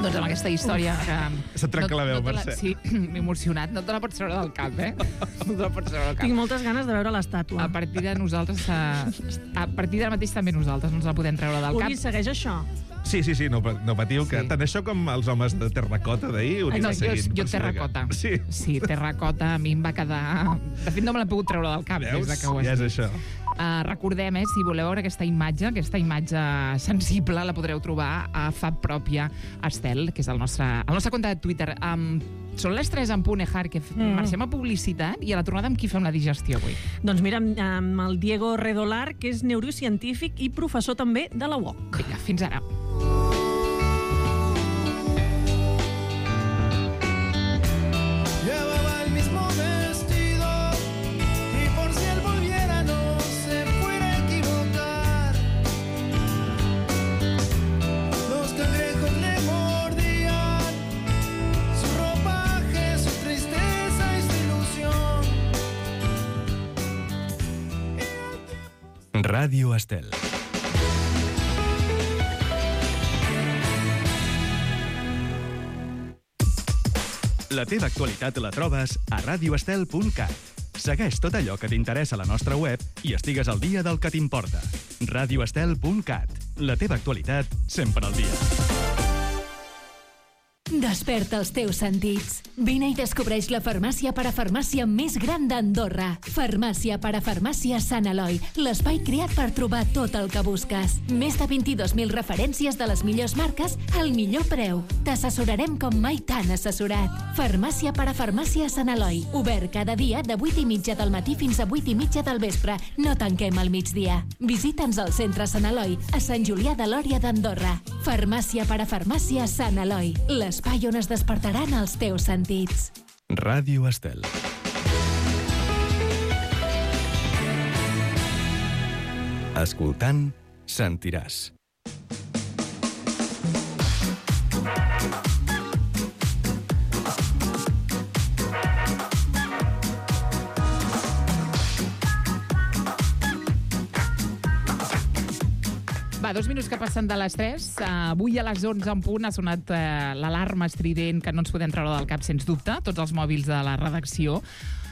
Doncs amb aquesta història que... Se't trenca la veu, te Mercè. Sí, m'he emocionat. No te la pots treure del cap, eh? No te la pots treure del cap. Tinc moltes ganes de veure l'estàtua. A partir de nosaltres, eh, a partir d'ara mateix també nosaltres no ens la podem treure del Uri, cap. segueix això? Sí, sí, sí, no, no patiu, que Sí. tant això com els homes de terracota d'ahir ho Ai, anirà no, jo, seguint. jo per si de terracota. cas. Sí. Sí, terracota a mi em va quedar... De fet, no me l'he pogut treure del cap Veus? des de que ho has Ja és dit. això. Uh, recordem, eh, si voleu veure aquesta imatge, aquesta imatge sensible, la podreu trobar a Fab Pròpia Estel, que és el nostre, el nostre compte de Twitter. Um, són les tres en punt, Ejar, que mm. marxem a publicitat i a la tornada amb qui fem la digestió avui? Doncs mira, amb, amb el Diego Redolar, que és neurocientífic i professor també de la U O C. Vinga, fins ara. Llevaba el mismo vestido y por si él volviera no se fuera a equivocar. Los cangrejos le mordían su ropaje, su tristeza y su ilusión. Ràdio Estel. La teva actualitat la trobes a radio estel punt cat. Segueix tot allò que t'interessa a la nostra web i estigues al dia del que t'importa. radio estel punt cat. La teva actualitat sempre al dia. Desperta els teus sentits. Vine i descobreix la farmàcia parafarmàcia més gran d'Andorra. Farmàcia parafarmàcia Sant Eloi, l'espai creat per trobar tot el que busques. Més de vint-i-dos mil referències de les millors marques al millor preu. T'assessorarem com mai t'han assessorat. Farmàcia parafarmàcia Sant Eloi, obert cada dia de vuit i mitja del matí fins a vuit i mitja del vespre. No tanquem al migdia. Visita'ns al centre Sant Eloi, a Sant Julià de Lòria d'Andorra. Farmàcia parafarmàcia Sant Eloi, l'espai on es despertaran els teus sentits. Ràdio Estel. Escoltant, sentiràs. Va, dos minuts que passen de les tres. Uh, avui a les onze en punt ha sonat uh, l'alarma estrident que no ens podem treure del cap, sens dubte, tots els mòbils de la redacció.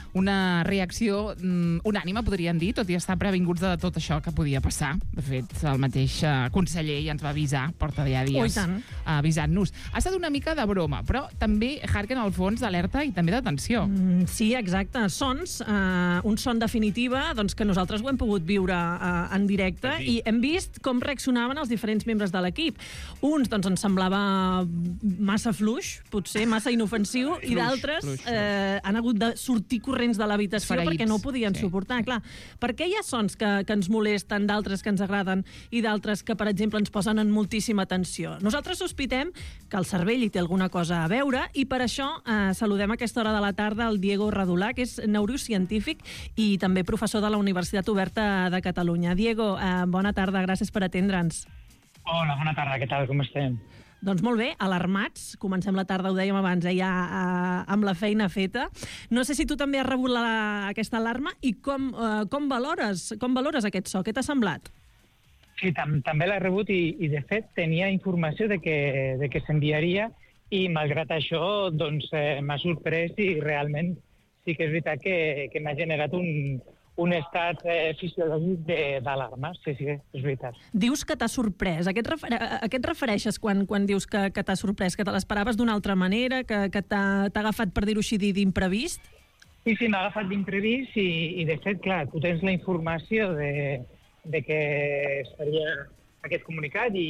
Una reacció mm, unànime, podríem dir, tot i estar previnguts de tot això que podia passar. De fet, el mateix uh, conseller ja ens va avisar, porta ja dies, Oh, i tant. uh, avisant-nos. Ha estat una mica de broma, però també, Harken, al fons, d'alerta i també d'atenció. Mm, sí, exacte. Sons, eh, un son definitiva, doncs que nosaltres ho hem pogut viure eh, en directe Sí. i hem vist com reaccionaven els diferents membres de l'equip. Uns, doncs, ens semblava massa fluix, potser massa inofensiu, i Fluix, d'altres fluix, fluix. eh, han hagut de sortir corrents de l'habitació Esfereïts. perquè no ho podien Sí. suportar. Clar, per què hi ha sons que, que ens molesten, d'altres que ens agraden i d'altres que, per exemple, ens posen en moltíssima tensió? Nosaltres sospitem que el cervell hi té alguna cosa a veure i per això eh, saludem a aquesta hora de la tarda el Diego Redolar, que és neurocientífic i també professor de la Universitat Oberta de Catalunya. Diego, eh, bona tarda, gràcies per atendre'ns. Hola, bona tarda, què tal, com estem? Doncs molt bé, alarmats. Comencem la tarda, ho dèiem abans, eh, ja eh, amb la feina feta. No sé si tu també has rebut la, aquesta alarma i com, eh, com, valores, com valores aquest so? Què t'ha semblat? Sí, tam també l'he rebut i, i, de fet, tenia informació de que, de que s'enviaria i, malgrat això, doncs, eh, m'ha sorprès i realment sí que és veritat que, que m'ha generat un, un estat eh, fisiològic d'alarma. Sí, sí, és veritat. Dius que t'ha sorprès. A què et, refer a què et refereixes quan, quan dius que, que t'ha sorprès? Que te l'esperaves d'una altra manera? Que, que t'ha agafat, per dir-ho així, d'imprevist? Sí, sí, m'ha agafat d'imprevist i, i, de fet, clar, tu tens la informació de, de que es faria aquest comunicat i,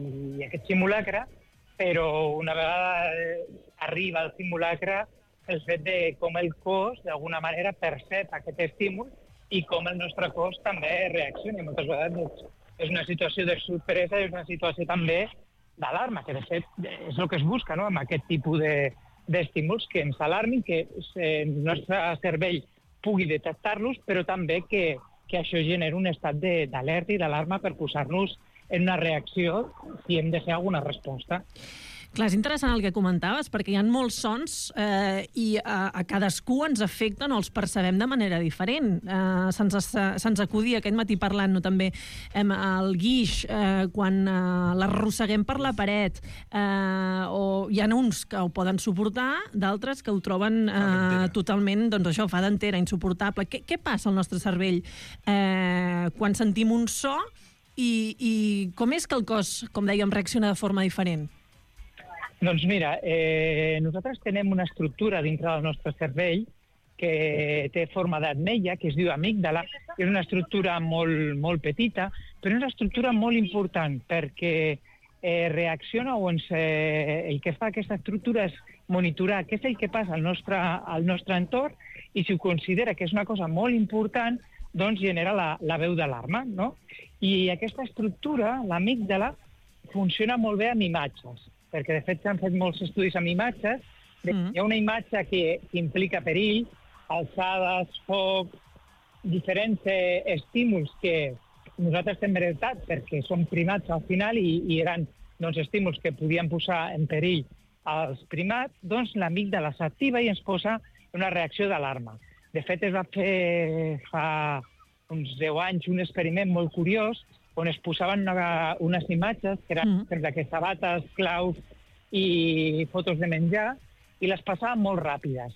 i aquest simulacre, però una vegada arriba el simulacre, el fet de com el cos, d'alguna manera, percep aquest estímul i com el nostre cos també reacciona. Moltes vegades és una situació de sorpresa, és una situació també d'alarma, que de fet és el que es busca, no?, amb aquest tipus de, d'estímuls que ens alarmin, que el nostre cervell pugui detectar-los, però també que, que això genera un estat d'alerta i d'alarma per posar-nos en una reacció si hem de fer alguna resposta. Clar, és interessant el que comentaves, perquè hi ha molts sons eh, i a, a cadascú ens afecten o els percebem de manera diferent. Eh, se'ns, se'ns acudia aquest matí parlant-no també eh, el guix, eh, quan eh, l'arrosseguem per la paret, eh, o hi ha uns que ho poden suportar, d'altres que ho troben eh, totalment, doncs això, fa d'entera, insuportable. Què, què passa al nostre cervell eh, quan sentim un so i, i com és que el cos, com dèiem, reacciona de forma diferent? Doncs mira, eh, nosaltres tenim una estructura dintre del nostre cervell que té forma d'ametlla, que es diu amígdala. És una estructura molt, molt petita, però és una estructura molt important perquè eh, reacciona o ens, eh, el que fa aquesta estructura és monitorar què és el que passa al nostre, al nostre entorn i si ho considera que és una cosa molt important, doncs genera la, la veu d'alarma, no? I aquesta estructura, l'amígdala, funciona molt bé amb imatges, perquè de fet s'han fet molts estudis amb imatges. Mm. Hi ha una imatge que, que implica perill, alçades, foc, diferents eh, estímuls que nosaltres hem heretat perquè som primats al final i, i eren doncs, estímuls que podien posar en perill als primats, doncs l'amígdala s'activa i ens posa una reacció d'alarma. De fet, es va fer fa uns deu anys un experiment molt curiós on es posaven una, unes imatges que eren mm. per exemple, sabates, claus i fotos de menjar i les passaven molt ràpides.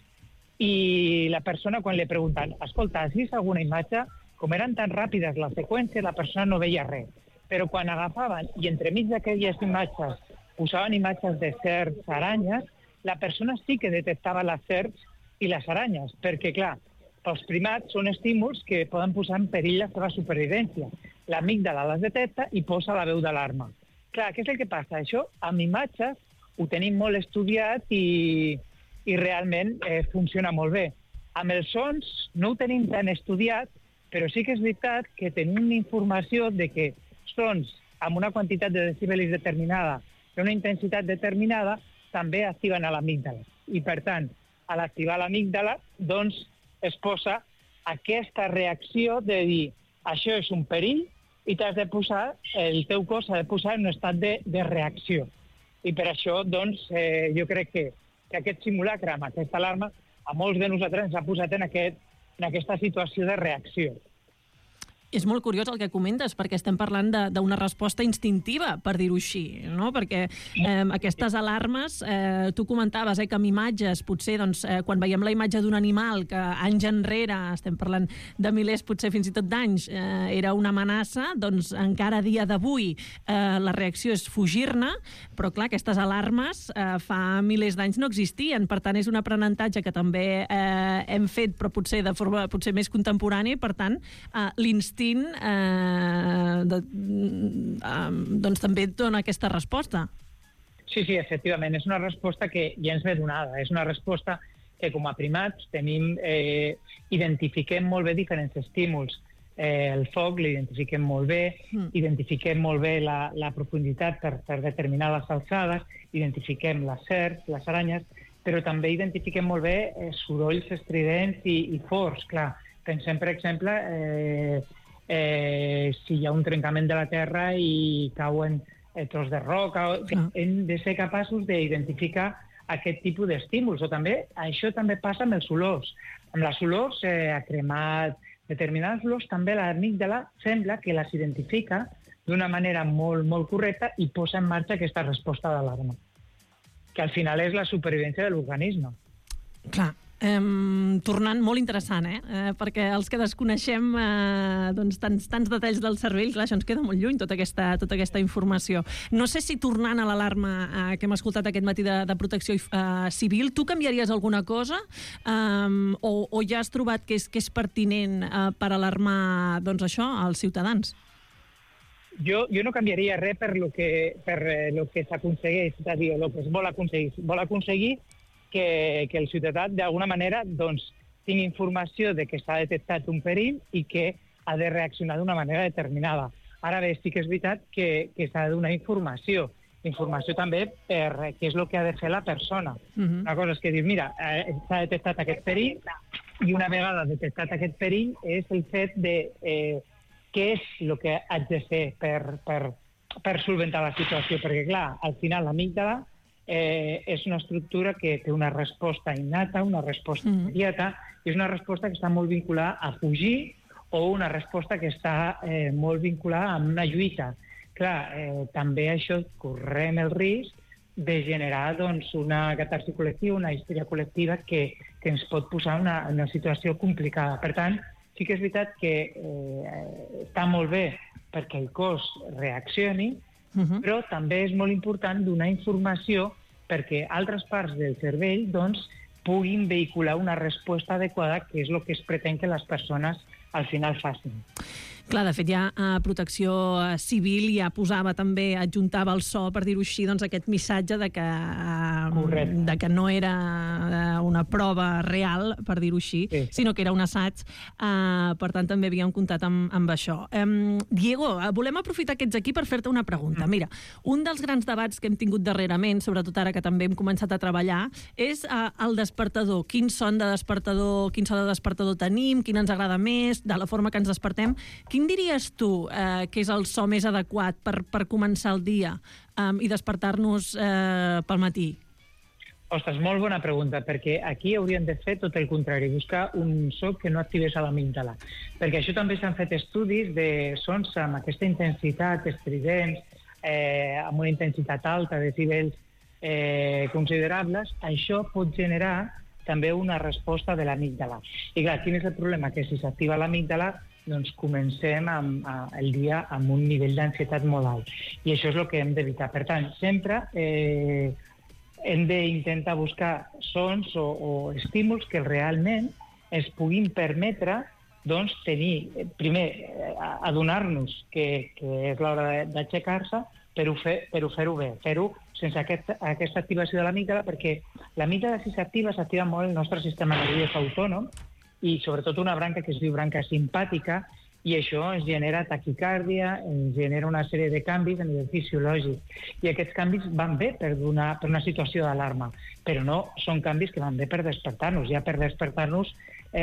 I la persona, quan li pregunten escolta, has vist alguna imatge? Com eren tan ràpides les seqüències, la persona no veia res. Però quan agafaven i entremig d'aquelles imatges posaven imatges de serps, aranyes, la persona sí que detectava les serps i les aranyes, perquè, clar, pels primats són estímuls que poden posar en perill la seva supervivència. L'amígdala les detecta i posa la veu d'alarma. Clar, què és el que passa? Això, amb imatges, ho tenim molt estudiat i, i realment eh, funciona molt bé. Amb els sons no ho tenim tan estudiat, però sí que és veritat que tenim informació de que sons amb una quantitat de decibelis determinada i una intensitat determinada també activen a l'amígdala. I, per tant, a l'activar l'amígdala, doncs, es posa aquesta reacció de dir això és un perill i t'has de posar, el teu cos s'ha de posar en un estat de, de reacció. I per això, doncs, eh, jo crec que, que aquest simulacre, amb aquesta alarma, a molts de nosaltres ens ha posat en, aquest, en aquesta situació de reacció. És molt curiós el que comentes, perquè estem parlant d'una resposta instintiva, per dir-ho així, no? Perquè eh, aquestes alarmes, eh, tu comentaves eh, que amb imatges, potser doncs, eh, quan veiem la imatge d'un animal que anys enrere, estem parlant de milers, potser fins i tot d'anys, eh, era una amenaça, doncs encara a dia d'avui eh, la reacció és fugir-ne, però clar, aquestes alarmes eh, fa milers d'anys no existien, per tant és un aprenentatge que també eh, hem fet, però potser de forma potser més contemporània, i per tant eh, l'instint Eh, de, eh, doncs també dona aquesta resposta. Sí, sí, efectivament, és una resposta que ja ens ve donada, és una resposta que com a primats tenim, eh, identifiquem molt bé diferents estímuls. Eh, el foc l'identifiquem molt bé, mm. identifiquem molt bé la, la profunditat per, per determinar les alçades, identifiquem les serps, les aranyes, però també identifiquem molt bé eh, sorolls estridents i, i forts, clar. Pensem, per exemple, eh, Eh, si hi ha un trencament de la terra i cauen eh, tros de roca, ah. hem de ser capaços d'identificar aquest tipus d'estímuls. O també, això també passa amb els olors. Amb les olors, eh, a cremat, determinades olors, també l'amígdala sembla que les identifica d'una manera molt, molt correcta i posa en marxa aquesta resposta d'alarma, que al final és la supervivència de l'organisme. Clar. Um, tornant, molt interessant, eh? Uh, perquè els que desconeixem uh, doncs, tants, tants detalls del cervell, clar, això ens queda molt lluny, tota aquesta, tota aquesta informació. No sé si tornant a l'alarma uh, que hem escoltat aquest matí de, de protecció uh, civil, tu canviaries alguna cosa um, o, o ja has trobat que és, que és pertinent uh, per alarmar doncs, això als ciutadans? Jo, jo no canviaria res per lo que, per lo que s'aconsegueix, és a dir, el que es vol aconseguir. Vol aconseguir que, que el ciutadà, d'alguna manera, doncs, tingui informació de que s'ha detectat un perill i que ha de reaccionar d'una manera determinada. Ara bé, sí que és veritat que, que s'ha de donar informació. Informació també per què és el que ha de fer la persona. Uh-huh. Una cosa és que dius, mira, eh, s'ha detectat aquest perill i una vegada detectat aquest perill és el fet de eh, què és el que haig de fer per, per, per solventar la situació. Perquè, clar, al final l'amígdala eh, és una estructura que té una resposta innata, una resposta Mm. immediata, i és una resposta que està molt vinculada a fugir o una resposta que està eh, molt vinculada a una lluita. Clar, eh, també això correm el risc de generar doncs, una catarsi col·lectiva, una història col·lectiva que, que ens pot posar en una, una situació complicada. Per tant, sí que és veritat que eh, està molt bé perquè el cos reaccioni, Uh-huh. però també és molt important donar informació perquè altres parts del cervell doncs, puguin vehicular una resposta adequada, que és el que es pretén que les persones al final facin. Clar, de fet, ja a Protecció Civil ja posava també, adjuntava el so, per dir-ho així, doncs aquest missatge de que, Correcte. de que no era una prova real, per dir-ho així, Sí. sinó que era un assaig. Uh, per tant, també havíem comptat amb, amb això. Um, Diego, volem aprofitar que ets aquí per fer-te una pregunta. Mira, un dels grans debats que hem tingut darrerament, sobretot ara que també hem començat a treballar, és uh, el despertador. Quin son de despertador, quin so de despertador tenim, quin ens agrada més, de la forma que ens despertem. Quin diries tu eh, que és el so més adequat per, per començar el dia um, i despertar-nos eh, pel matí? Ostres, molt bona pregunta, perquè aquí hauríem de fer tot el contrari, buscar un so que no activés a l'amígdala. Perquè això també s'han fet estudis de sons amb aquesta intensitat, estridents, eh, amb una intensitat alta, decibels eh, considerables. Això pot generar també una resposta de l'amígdala. I clar, quin és el problema? Que si s'activa l'amígdala, doncs comencem amb, a, el dia amb un nivell d'ansietat molt alt. I això és el que hem d'evitar. Per tant, sempre eh, hem d'intentar buscar sons o, o estímuls que realment es puguin permetre doncs, tenir, primer, adonar-nos que, que és l'hora d'aixecar-se, però fer, però fer-ho bé, fer-ho sense aquest, aquesta activació de l'amígdala, perquè l'amígdala, si s'activa, s'activa molt el nostre sistema nerviós autònom, i sobretot una branca que es diu branca simpàtica, i això ens genera taquicàrdia, ens genera una sèrie de canvis a nivell fisiològic. I aquests canvis van bé per una, per una situació d'alarma, però no són canvis que van bé per despertar-nos. Ja per despertar-nos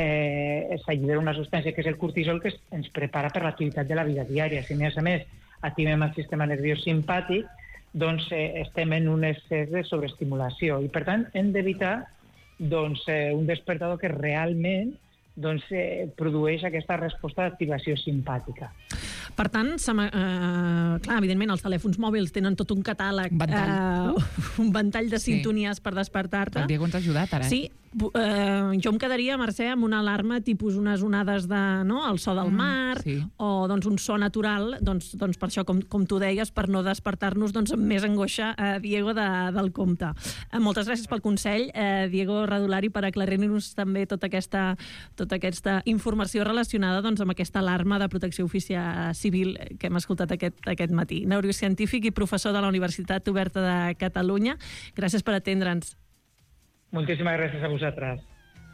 eh, s'allibera una substància que és el cortisol, que ens prepara per l'activitat de la vida diària. Si a més a més activem el sistema nerviós simpàtic, doncs eh, estem en un excés de sobreestimulació. I per tant hem d'evitar doncs, eh, un despertador que realment doncs, eh, produeix aquesta resposta d'activació simpàtica. Per tant, eh, clar, evidentment, els telèfons mòbils tenen tot un catàleg, ventall, eh, un ventall de Sí. sintonies per despertar-te. El Diego ens ha ajudat, ara. Sí, eh, jo em quedaria, Mercè, amb una alarma tipus unes onades de, no?, el so del Mm, mar, sí. o doncs, un so natural, doncs, doncs per això, com, com tu deies, per no despertar-nos doncs, amb més angoixa, eh, Diego, de, del compte. Eh, moltes gràcies pel consell, eh, Diego Radulari, per aclarir-nos també tota aquesta, tota aquesta informació relacionada doncs, amb aquesta alarma de protecció oficial civil que hem escoltat aquest, aquest matí. Neurocientífic i professor de la Universitat Oberta de Catalunya. Gràcies per atendre'ns. Moltíssimes gràcies a vosaltres.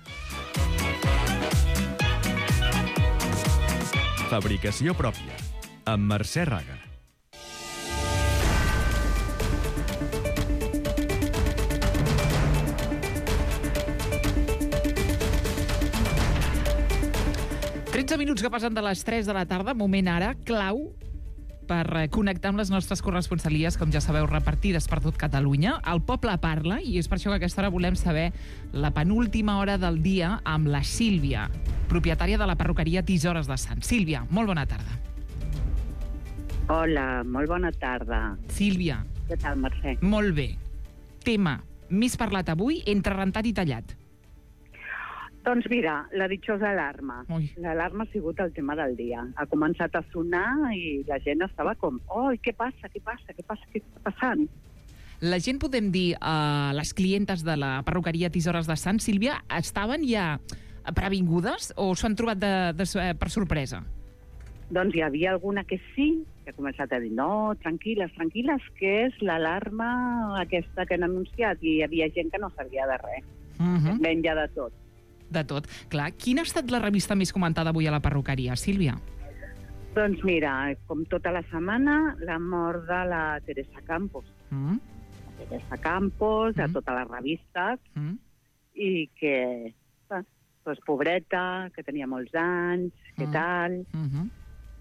Fabricació pròpia, amb Mercè Raga. tretze minuts que passen de les tres de la tarda, moment ara, clau per connectar amb les nostres corresponsalies, com ja sabeu, repartides per tot Catalunya. El poble parla, i és per això que a aquesta hora volem saber la penúltima hora del dia amb la Sílvia, propietària de la perruqueria Tisores de Sant. Sílvia, molt bona tarda. Hola, molt bona tarda. Sílvia. Què tal, Mercè? Molt bé. Tema més parlat avui, entre rentat i tallat. Doncs mira, la ditxosa alarma. Ui. L'alarma ha sigut el tema del dia. Ha començat a sonar i la gent estava com, oi, què passa, què passa, què passa, què està passant? La gent, podem dir, uh, les clientes de la perruqueria Tisores de Sant, Sílvia, estaven ja previngudes o s'ho han trobat de, de, per sorpresa? Doncs hi havia alguna que sí, que ha començat a dir, no, tranquil·les, tranquil·les, que és l'alarma aquesta que han anunciat, i hi havia gent que no sabia de res. Uh-huh. Ben ja de tot. De tot. Clar, quina ha estat la revista més comentada avui a la perruqueria, Sílvia? Doncs mira, com tota la setmana, la mort de la Teresa Campos. Mm. Teresa Campos, Mm. a totes les revistes, Mm. i que, doncs, pobreta, que tenia molts anys, què Mm. tal... Mm-hmm.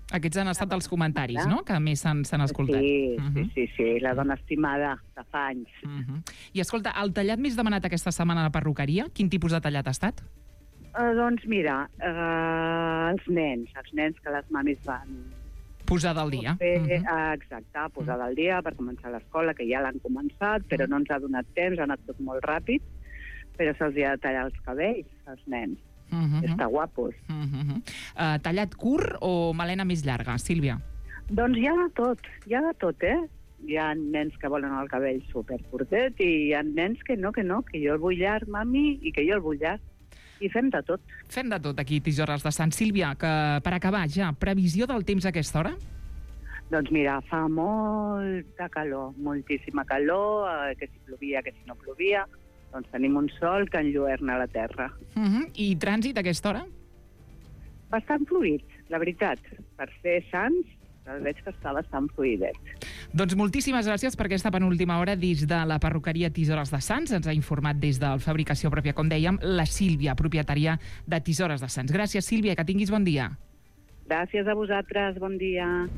Aquests han estat els comentaris, no?, que més s'han escoltat. Sí, Uh -huh. sí, sí, sí, la dona estimada de fa anys. Uh -huh. I escolta, el tallat més demanat aquesta setmana a la perruqueria, quin tipus de tallat ha estat? Uh, doncs mira, uh, els nens, els nens que les mamis van... Posada al dia. Fer, Uh -huh. uh, exacte, posada al dia per començar l'escola, que ja l'han començat, però no ens ha donat temps, ha anat tot molt ràpid, però se'ls ha de tallar els cabells, als nens. Uh -huh. Està guapos. Uh -huh. uh, tallat curt o melena més llarga, Sílvia? Doncs hi ha de tot, hi ha de tot, eh? Hi ha nens que volen el cabell supercurtet i hi ha nens que no, que no, que jo el vull llarg, mami, i que jo el vull llarg. I fem de tot. Fem de tot aquí, Tisores de Sant. Sílvia, que per acabar ja, previsió del temps a aquesta hora? Doncs mira, fa molta calor, moltíssima calor, eh, que si plovia, que si no plovia, doncs tenim un sol que enlluerna la terra. Uh -huh. I trànsit a aquesta hora? Bastant fluid, la veritat. Per ser sants, veig que està bastant fluidet. Doncs moltíssimes gràcies per aquesta penúltima hora des de la perruqueria Tisores de Sants. Ens ha informat des de la fabricació pròpia, com dèiem, la Sílvia, propietària de Tisores de Sants. Gràcies, Sílvia, que tinguis bon dia. Gràcies a vosaltres, bon dia.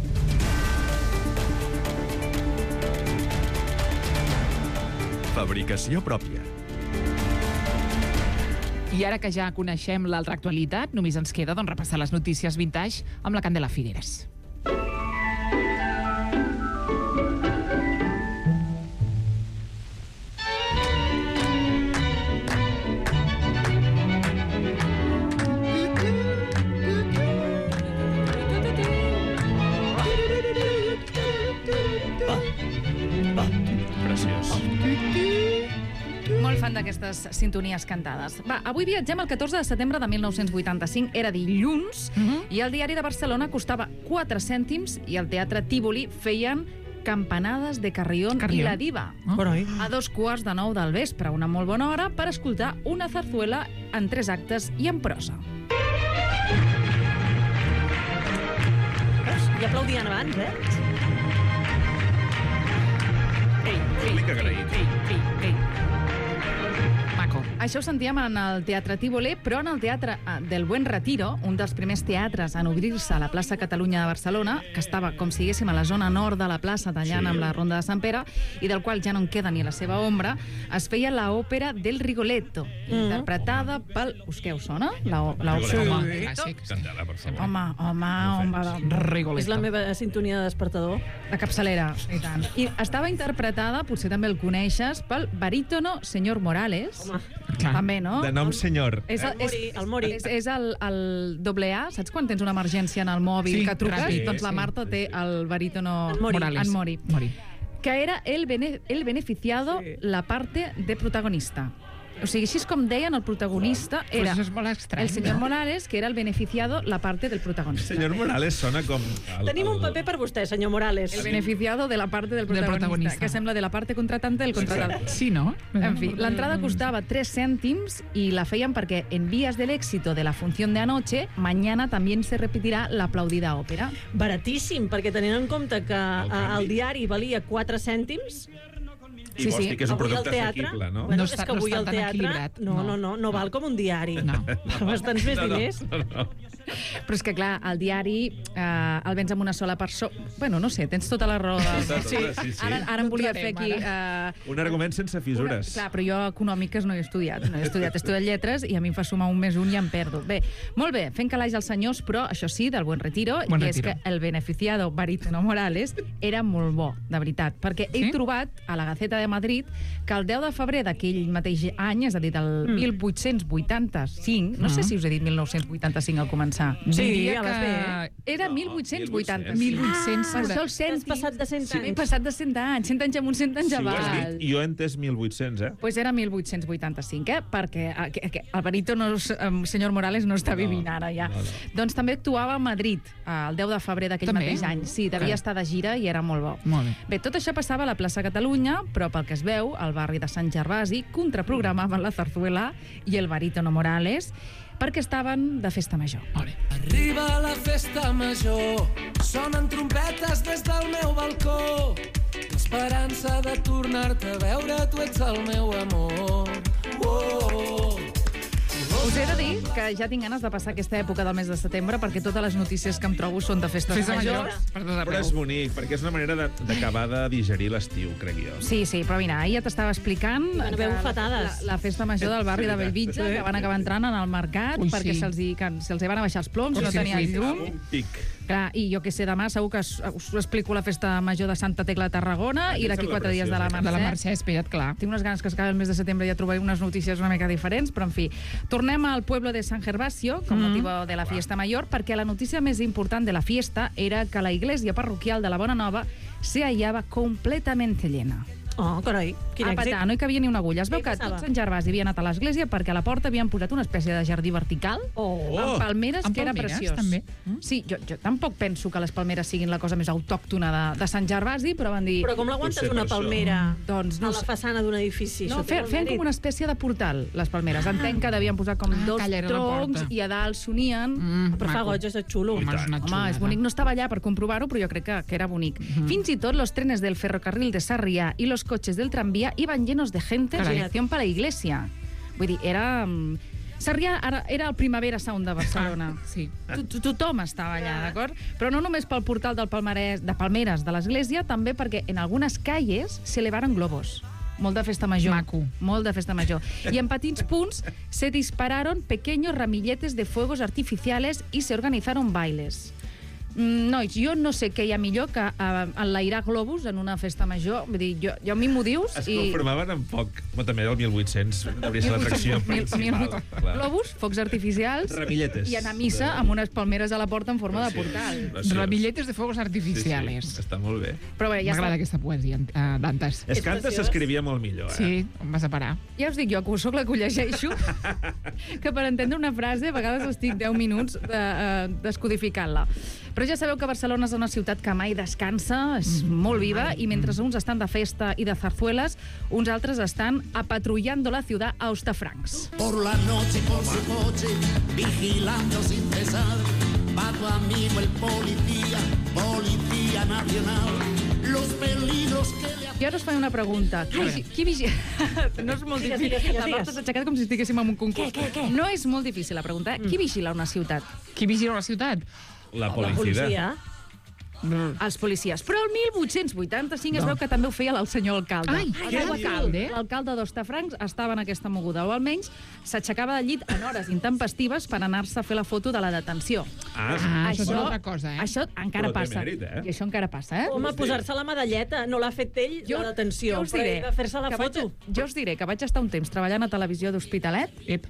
Fabricació pròpia. I ara que ja coneixem l'altra actualitat, només ens queda doncs, repassar les notícies vintage amb la Candela Figueres. Molt fan d'aquestes sintonies cantades. Va, avui viatgem el catorze de setembre de mil nou-cents vuitanta-cinc, era dilluns, uh -huh. i el diari de Barcelona costava quatre cèntims i al Teatre Tívoli feien Campanades de Carrión, Carrión. i la Diva. Oh. A dos quarts de nou del vespre, una molt bona hora per escoltar una zarzuela en tres actes i en prosa. Ja aplaudien abans, eh? Ei, Públic agraït. Ei, ei, ei. Maco. Això ho sentíem en el Teatre Tívoli, però en el Teatre del Buen Retiro, un dels primers teatres en obrir-se a la plaça Catalunya de Barcelona, que estava, com si diguéssim, a la zona nord de la plaça, tallant sí. amb la Ronda de Sant Pere, i del qual ja no en queda ni la seva ombra, es feia l'òpera del Rigoletto, mm. interpretada pel... Us què us sona? La, la Rigoletto. òpera Sí. Rigoletto? Candela, per favor. Home, home, home... Rigoletto. És la meva sintonia de despertador. La capçalera, i tant. I estava interpretada, potser també el coneixes, pel barítono senyor Morales. Home. Clar. També, no? De nom senyor. És, El Mori, el Mori. És, és el, el doble A, saps quan tens una emergència en el mòbil Sí, que truques? ràpid, Doncs la sí. Marta té el barítono En Mori. Morales. En Mori. Mori. Que era el, bene, el beneficiado, Sí. la parte de protagonista. O sigui, així és com deien, el protagonista era Pues això és molt estrany. el senyor Morales, que era el beneficiado, la parte del protagonista. Senyor Morales sona com... El, Tenim un paper per vostè, senyor Morales. El beneficiado de la parte del protagonista, protagonista. que sembla de la parte contratante del contratante. Sí, no? En fi, l'entrada costava tres cèntims i la feien perquè en vías del éxito de la función de anoche, mañana también se repetirá la aplaudida òpera. Baratíssim, perquè tenint en compte que eh, el diari valia quatre cèntims... I Sí, vols sí. dir que és un Avui al producte teatre, assequible, no? Bueno, No és està- que no avui està al tan teatre... equilibrat. No, No. no, no, no val com un diari. No. Per bastants més diners. No, no, no. Però és que, clar, el diari eh, el vens amb una sola persona... Bueno, no sé, tens tota la raó. Tota, tota, sí, sí. Ara, ara em No volia entrarem, fer aquí... Eh, Un argument sense fissures. Una, clar, però jo econòmiques no he estudiat. No he estudiat, he estudiat lletres i a mi em fa sumar un més un i em perdo. Bé, molt bé, fent calaix als senyors, però això sí, del Buen Retiro, Buen i és Retiro. que el beneficiado barítono Morales era molt bo, de veritat, perquè he Sí? trobat a la Gaceta de Madrid que el deu de febrer d'aquell mateix any, és a dir, del Mm. mil vuit-cents vuitanta-cinc, no sé si us he dit mil nou-cents vuitanta-cinc al començar, Sí, Diria ja vas bé, que... era mil vuit-cents vuitanta-cinc. mil vuit-cents Per això el Has cèntim. passat de cent Sí, he anys. passat de cent anys, cent anys amunt, cent anys Si ho has avall. dit, jo he entès mil vuit-cents, eh? Pues era mil vuit-cents vuitanta-cinc, eh? Perquè eh, que, que el barítono, eh, senyor Morales, no està No, vivint ara ja. no, no. Doncs també actuava a Madrid, eh, el deu de febrer d'aquell També? mateix any. Sí, devia Ok. estar de gira i era molt bo. Molt bé. Bé, tot això passava a la plaça Catalunya, però pel que es veu, al barri de Sant Gervasi contraprogramaven la zarzuela i el barítono Morales perquè estaven de festa major. Molt bé. Arriba la festa major, sonen trompetes des del meu balcó. L'esperança de tornar-te a veure, tu ets el meu amor. Oh, oh, oh. Us he de dir que ja tinc ganes de passar aquesta època del mes de setembre perquè totes les notícies que em trobo són de festes Festa majors. major. Per tot Però arreu. és bonic, perquè és una manera de- d'acabar de digerir l'estiu, crec jo. Sí, sí, però mira, ahir ja t'estava explicant Van haver que bufetades. La, la festa major del barri de Bellvitge, que van acabar entrant en el mercat Ui, perquè sí. se'ls hi, que se'ls hi van abaixar els ploms, Sí, no sí, tenia sí. llum. Un pic. Clar, i jo que sé, demà segur que us, us explico la festa major de Santa Tecla de Tarragona Ah, i d'aquí aquesta quatre dies de la celebració, De la Mercè. Mercè, espera't, clar. Tinc unes ganes que acabi el mes de setembre i ja trobaré unes notícies una mica diferents, però en fi. Tornem al pueblo de San Gervasio, con Mm. motivo de la fiesta mayor, perquè la notícia més important de la fiesta era que la iglesia parroquial de la Bona Nova se hallava completamente llena. Oh, carai, quin A èxit. petar, no hi cabia ni una agulla. Es veu Què que passava? tot Sant Gervasi havia anat a l'església perquè a la porta havien posat una espècie de jardí vertical Oh. amb palmeres, Amb que era palmeres, preciós. també? Sí, jo, jo tampoc penso que les palmeres siguin la cosa més autòctona de, de Sant Gervasi, però van dir... Però com l'aguantes Potser una per això. palmera Doncs no a la sé. façana d'un edifici? No, Això té fe, molt feien mèrit. com una espècie de portal, les palmeres. Entenc que devien posar com Ah, dos calla, era la troncs porta. i a dalt s'unien. Mm, Però fa maco. goig, és xulo. Home, és una Home, xulada. és bonic. No estava allà per comprovar-ho, però jo crec que, que era bonic. Fins i tot los trenes del ferrocarril de Sarrià i los coches del tranvía iban llenos de gente en Carai. dirección para la iglesia. Vull dir, era... mm, Sarrià ara era el Primavera Sound de Barcelona. Ah, sí. To- to- Tothom estava allà, d'acord? Però no només pel portal del Palmarès, de Palmeres de l'església, també perquè en algunes calles se elevaron globos. Molt de festa major. Maco. Molt de festa major. I en petits punts se dispararon pequeños ramilletes de fuegos artificiales y se organizaron bailes. Mm, Nois, jo no sé què hi ha millor que uh, enlairar globus en una festa major. Vull dir, jo, jo a mi m'ho dius Es i... conformaven en poc. Bueno, també el mil vuit-cents hauria ser l'atracció Mil- mil- principal. clar. Globus, focs artificials Ramilletes. i anar a missa amb unes palmeres a la porta en forma de Sí, portal. graciós. Ramilletes de fuegos Sí, artificiales. sí, està molt bé. Però bé, ja, M'agrada està, aquesta poesia, uh, Dantes. És que antes s'escrivia molt millor, eh? Sí, on vas a parar? ja us dic jo, que sóc la que ho llegeixo, que per entendre una frase a vegades estic deu minuts de, uh, descodificant-la. Però ja sabeu que Barcelona és una ciutat que mai descansa, és molt viva, i mentre uns estan de festa i de zarzuelas, uns altres estan apatrullando la ciudad a hostafrancs. Por la noche con su coche, vigilando sin cesar, va tu amigo el policía, policía nacional, los peligros que le... Jo ara us faré una pregunta. Qui, vigi- qui vigila... No és molt Digues, difícil. digues, digues, La Marta digues. s'ha aixecat com si estiguéssim en un concurs. Què, què, què? No és molt difícil la pregunta, eh? Qui vigila una ciutat? Qui vigila la ciutat? La La policia. policia. Els policies. Però el mil vuit-cents vuitanta-cinc es veu que també ho feia el senyor alcalde. Ai, El què alcalde? diu? L'alcalde d'Hostafrancs estava en aquesta moguda, o almenys s'aixecava del llit en hores intempestives per anar-se a fer la foto de la detenció. Ah, Ah, això és una altra cosa, eh? Això encara Però té passa. mèrit, eh? I això encara passa, eh? Home, posar-se la medalleta. No l'ha fet ell, Jo- la detenció. jo us però diré ell de fer-se la que foto. Vaig, jo us diré que vaig estar un temps treballant a Televisió d'Hospitalet Ep.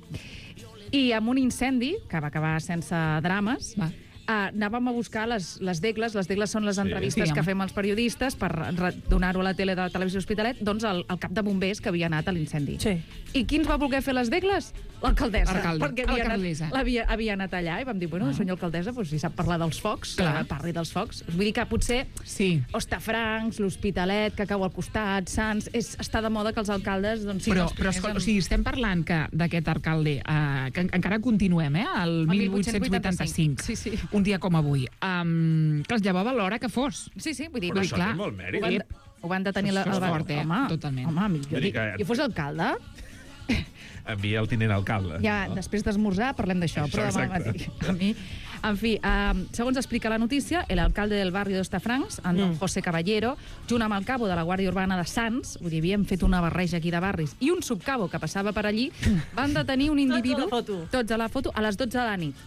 i amb un incendi, que va acabar sense drames, Va. Uh, anàvem a buscar les, les degles. Les degles són les entrevistes Sí, que home. fem als periodistes per re- donar-ho a la tele de Televisió Hospitalet, doncs el, el cap de bombers que havia anat a l'incendi. Sí. I qui ens va voler fer les degles? L'alcaldessa. Alcalde. Perquè havia Alcaldessa. anat, havia, havia anat allà i vam dir, bueno, senyor alcaldessa, doncs, si sap parlar dels focs, Clar. eh, parli dels focs. Vull dir que potser Sí. Hostafrancs, l'Hospitalet, que cau al costat, Sants... És, està de moda que els alcaldes... Doncs, sí, Però, no es però posem- escolta, o sigui, estem parlant que d'aquest alcalde, uh, que en- encara continuem, eh, el mil vuit-cents vuitanta-cinc, Sí, sí. un dia com avui, um, que es llevava l'hora que fos. Sí, sí, vull dir... Però vull- això té molt mèrit. Ho van, ho van detenir la, Això és el- fort, eh? Home, Totalment. Home, millor, Vull dir jo, que- jo fos alcalde, Envia el tinent alcalde. ja després d'esmorzar parlem d'això, Això, però demà exacte. matí. A mi, en fi, um, segons explica la notícia, l'alcalde del barri d'Hostafrancs, en don Mm. José Caballero, junt amb el cabo de la Guàrdia Urbana de Sants, vull dir, havien fet una barreja aquí de barris, i un subcabo que passava per allí, van detenir un individu... Tots a la foto. Tots a la foto, a les dotze de la nit.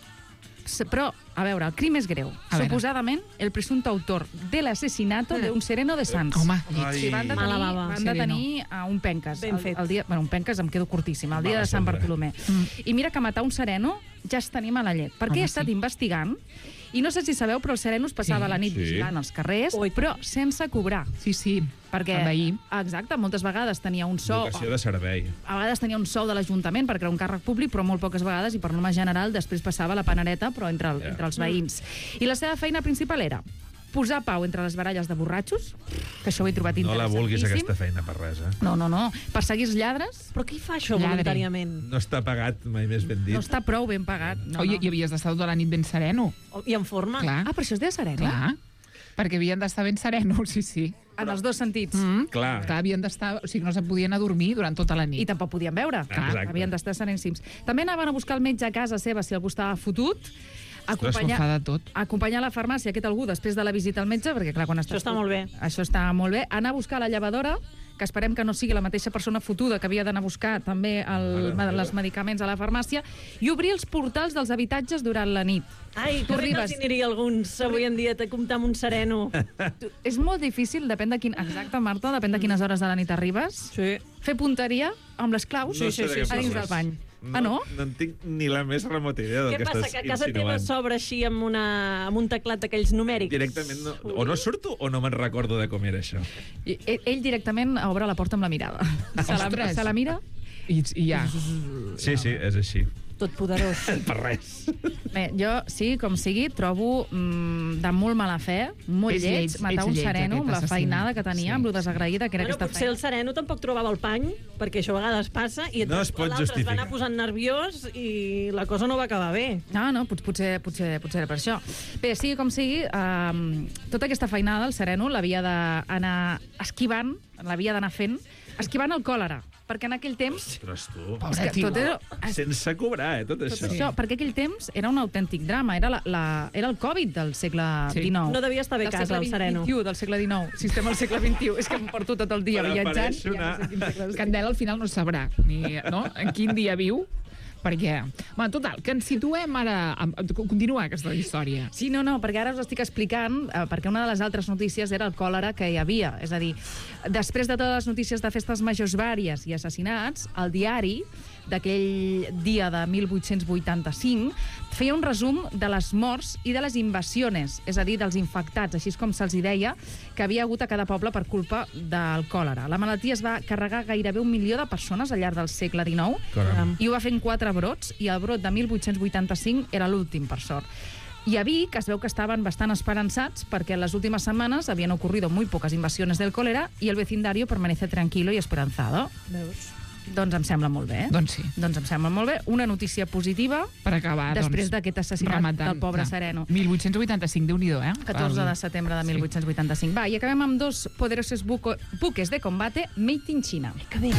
S- Però, a veure, el crim és greu. A veure. Suposadament, el presumpte autor de l'assassinato Mm. de un sereno de Sants. Home, Ai. Sí, van detenir, Mala bava. van Sereno. detenir a un penques. Ben el, fet. el dia, bueno, un penques em quedo curtíssim, el dia Mala de Sant sembra. Bartolomé. Mm. I mira que matar un sereno ja es tenim a la llet. Perquè Home, he estat sí. investigant i no sé si sabeu, però el sereno es passava Sí. la nit Sí. vigilant als carrers, Ui. però sense cobrar. sí, sí, Perquè, el veí. exacte, moltes vegades tenia un sou... Vocació de servei. A vegades tenia un sou de l'Ajuntament perquè era un càrrec públic, però molt poques vegades, i per norma general, després passava la panereta, però entre, el, Ja. entre els veïns. I la seva feina principal era posar pau entre les baralles de borratxos, que això ho he trobat No la vulguis, interessantíssim. aquesta feina, per res, eh? No, no, no. Perseguir els lladres Però qui fa això Lladre. voluntàriament? No està pagat, mai més ben dit. no està prou ben pagat. No, Oi, no. i havies d'estar tota la nit ben sereno. I en forma? Clar, Ah, però això és de sereno? clar. Perquè havien d'estar ben serenos, sí, sí. en els dos sentits. Mm. Clar. Clar, havien d'estar... O sigui, no se podien adormir durant tota la nit. I tampoc podien veure. Exacte. Havien d'estar sereníssims. També anaven a buscar el metge a casa seva si algú estava fotut. Acompanyar, fa de tot. acompanyar a la farmàcia aquest algú després de la visita al metge, perquè clar, quan estàs... Això està molt bé. Això està molt bé. Anar a buscar la llevadora, que esperem que no sigui la mateixa persona fotuda que havia d'anar a buscar també el, els medicaments a la farmàcia, i obrir els portals dels habitatges durant la nit. Ai, tu que bé que arribes... els aniria alguns avui en dia de comptar amb un sereno. Tu, és molt difícil, depèn de quin... Exacte, Marta, depèn de quines hores de la nit arribes. Sí. Fer punteria amb les claus No sé de què a dins del parles. bany. No, ah, no? No en tinc ni la més remota idea del Què que passa, estàs que a casa teva insinuant. s'obre així amb, una, amb un teclat d'aquells numèrics? Directament, no, o no surto o no me'n recordo de com era això. I, ell, ell directament obre la porta amb la mirada. Se la, Ostres. se la mira. I, i ja. Sí, sí, és així. Tot poderós. Per res. Bé, jo, sí, com sigui, trobo mm, de molt mala fe, molt És lleig, lleig, matar ets un lleig, sereno aquest amb la assassí. feinada que tenia, Sí. amb lo desagraïda que era Bueno, aquesta potser feina. el sereno tampoc trobava el pany, perquè això a vegades passa, i No es pot l'altre es va justificar. anar posant nerviós i la cosa no va acabar bé. No, no, pot, potser, potser, potser era per això. Bé, sigui com sigui, eh, tota aquesta feinada, el sereno, l'havia d'anar esquivant, l'havia d'anar fent, esquivant el còlera, perquè en aquell temps... Ostres, tu. És que tot era, Sense cobrar, eh, tot tot això. això, perquè aquell temps era un autèntic drama, era, la, la, era el Covid del segle Sí. dinou. No devia estar bé a Del casa, segle el sereno. vint i u, del segle dinou. Si estem al segle vint i u, és que em porto tot el dia Però viatjant. apareix una- Ja no sé quin segle estic. Candela al final no sabrà ni, no? en quin dia viu, perquè... Bueno, total, que ens situem ara... A, a continuar aquesta història. Sí, no, no, perquè ara us estic explicant, eh, perquè una de les altres notícies era el còlera que hi havia. És a dir, després de totes les notícies de festes majors vàries i assassinats, el diari d'aquell dia de mil vuit-cents vuitanta-cinc feia un resum de les morts i de les invasions, és a dir, dels infectats, així és com se'ls hi deia, que havia hagut a cada poble per culpa del còlera. La malaltia es va carregar gairebé un milió de persones al llarg del segle dinou, Caram. i ho va fer en quatre brots, i el brot de mil vuit-cents vuitanta-cinc era l'últim, per sort. I a Vic es veu que estaven bastant esperançats perquè en les últimes setmanes havien ocurrido muy pocas invasiones del cólera y el vecindario permanece tranquilo y esperanzado. Veus? Doncs em sembla molt bé. Doncs sí. Doncs em sembla molt bé. Una notícia positiva Per acabar, després doncs, d'aquest assassinat rematant, del pobre clar. sereno. mil vuit-cents vuitanta-cinc, Déu-n'hi-do, eh? catorze de setembre de mil vuit-cents vuitanta-cinc. Va, i acabem amb dos poderosos buco, buques de combate made in China. Que bé.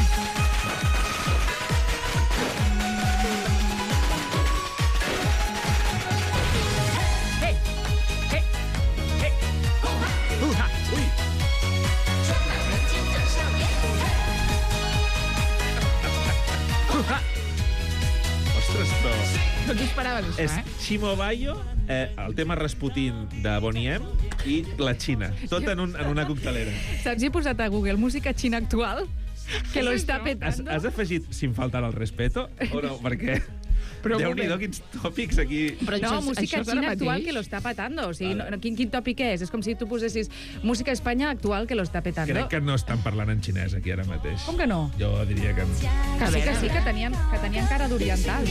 Ostres, però... No t'ho esperaves, això, És eh? Chimobayo, eh, el tema Rasputin de Bonnie M i la Xina. Tot en, un, en una coctelera. Saps? He posat a Google música xina actual, que lo està Has, petando. has afegit sin faltar al respeto o no? Perquè... Però un Déu-n'hi-do, moment. quins tòpics aquí. Però No, això, música això és ara xina actual mateix? que lo està petando. O sigui, no, no, quin, quin tòpic és? És com si tu posessis música Espanya actual que lo està petando. Crec que no estan parlant en xinès aquí ara mateix. Com que no? Jo diria que no. Que sí, que sí, que tenien, que tenien cara d'orientals.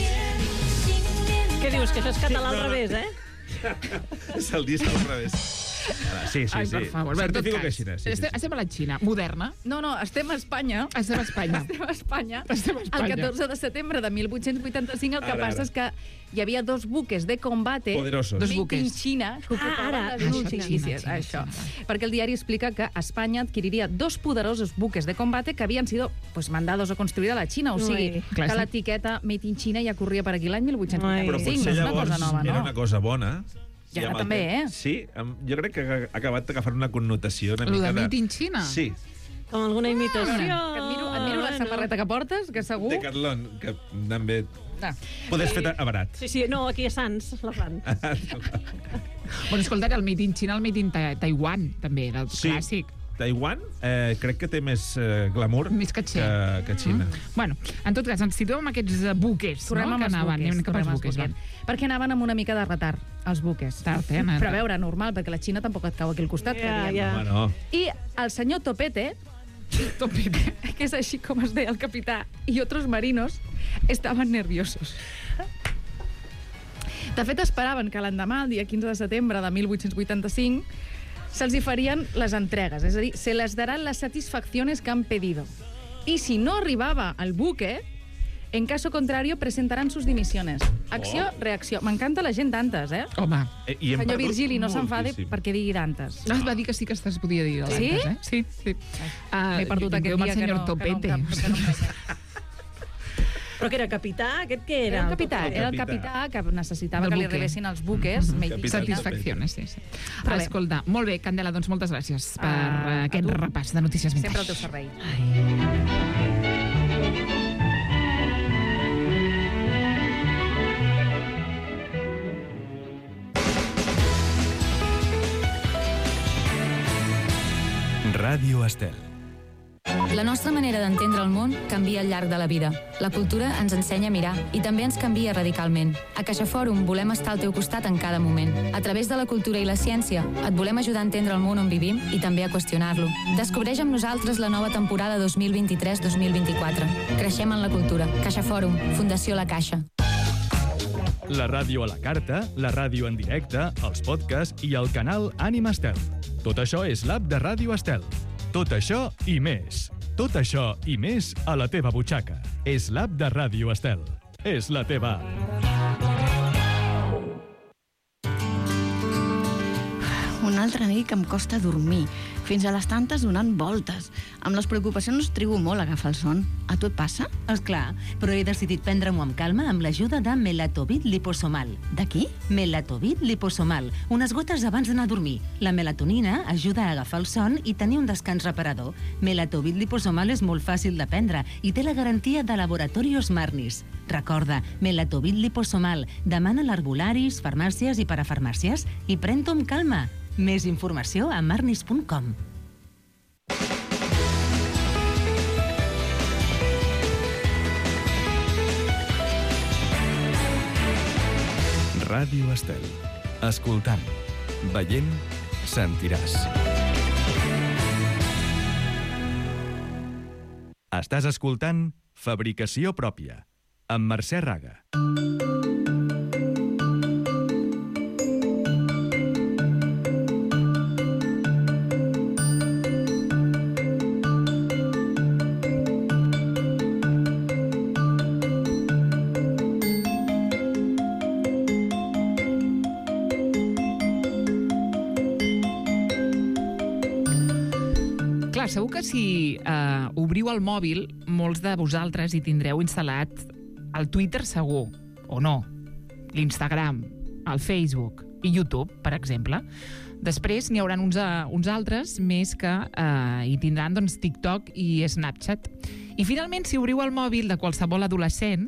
Què dius, que això és català Sí, no, al no. revés, eh? És el disc al revés. Ah, sí, sí, Ai, sí. per favor. Bé, en tot Certifico cas, que és xinès. Sí, sí, estem, sí. estem a la Xina, moderna. No, no, estem a Espanya. Estem a Espanya. Estem a Espanya. Estem a Espanya. El catorze de setembre de mil vuit-cents vuitanta-cinc el que Ara, passa ara. és que hi havia dos buques de combate Poderosos. Dos made buques. in Xina que ocupaven ara. les Això, notícies. Xina, Xina, això. Xina. Perquè el diari explica que Espanya adquiriria dos poderosos buques de combate que havien sido pues, mandados o construïts a la Xina. O sigui, Ui. que Clàssic. l'etiqueta Made in China ja corria per aquí l'any mil vuit-cents Ai. Però vuitanta-cinc. potser No és una llavors cosa nova, era no? una cosa bona. I ara amb el també, temps- eh? Sí, em- jo crec que ha acabat d'agafar una connotació una Lo mica de de... Made in China? Sí, Com alguna imitació. Que admiro, admiro la Bueno. samarreta que portes, que segur... Decathlon, que també Ah. podés fer a barat. Sí, sí, no, aquí a Sants la fan. Bueno, escolta, el Made in China, el Made in Ta- Taiwan, també, era el Sí. clàssic. Taiwan eh, crec que té més eh, glamour Més catxer. que, que Xina. Mm. Bueno, en tot cas, ens situem amb aquests eh, buques, Tornem no? amb Que els anaven, buques. anem cap als tornem als buques, va. buques. Perquè anaven amb una mica de retard, els buques. Tard, eh, anant. Però a veure, normal, perquè la Xina tampoc et cau aquí al costat. que Ja, diem. ja. Home, no. I el senyor Topete, Topete, que és així com es deia el capità, i otros marinos, estaven nerviosos. De fet, esperaven que l'endemà, el dia quinze de setembre de mil vuit-cents vuitanta-cinc, se'ls hi farien les entregues, és a dir, se les daran les satisfacciones que han pedido. I si no arribava el buque, En caso contrario, presentarán sus dimisiones. Acció, Oh. reacció. M'encanta la gent d'Antes, eh? Home. Eh, i hem Senyor perdut Virgili, no s'enfade moltíssim. perquè digui d'Antes. No, es va dir que sí que es podia dir de Sí? l'Antes, eh? Sí, sí. Uh, M'he perdut aquest dia que no- que no- Topete. que no- que no- Però que era capità? Aquest què era? Era el capità, Topete? era el capità que necessitava Del que li buque. arribessin els buques. Mm-hmm. Satisfacciones, sí, sí. Vale. Escolta, molt bé, Candela, doncs moltes gràcies per Ah, uh, aquest a tu. repàs de notícies vintage. Sempre al teu servei. Ràdio Estel. La nostra manera d'entendre el món canvia al llarg de la vida. La cultura ens ensenya a mirar i també ens canvia radicalment. A CaixaFòrum volem estar al teu costat en cada moment. A través de la cultura i la ciència et volem ajudar a entendre el món on vivim i també a qüestionar-lo. Descobreix amb nosaltres la nova temporada dos mil vint-i-tres dos mil vint-i-quatre. Creixem en la cultura. CaixaFòrum, Fundació La Caixa. La ràdio a la carta, la ràdio en directe, els podcasts i el canal Ànima Estel. Tot això és l'app de Ràdio Estel. Tot això i més. Tot això i més a la teva butxaca. És l'app de Ràdio Estel. És la teva app. Una altra nit que em costa dormir, fins a les tantes donant voltes. Amb les preocupacions trigo molt a agafar el son. A tu et passa? Esclar, però he decidit prendre-m'ho amb calma amb l'ajuda de Melatovit liposomal. De qui? Melatovit liposomal, unes gotes abans d'anar a dormir. La melatonina ajuda a agafar el son i tenir un descans reparador. Melatovit liposomal és molt fàcil de prendre i té la garantia de Laboratorios Marnis. Recorda, Melatovit liposomal. Demana a l'herbolaris, farmàcies i parafarmàcies i pren-t'ho amb calma. Més informació a marnis punt com. Ràdio Estel. Escoltant, veient, sentiràs. Estàs escoltant Fabricació pròpia, amb Mercè Raga. Clar, segur que si eh, obriu el mòbil, molts de vosaltres hi tindreu instal·lat el Twitter segur, o no, l'Instagram, el Facebook i YouTube, per exemple. Després n'hi haurà uns, uh, uns altres més que uh, hi tindran doncs, TikTok i Snapchat. I finalment, si obriu el mòbil de qualsevol adolescent,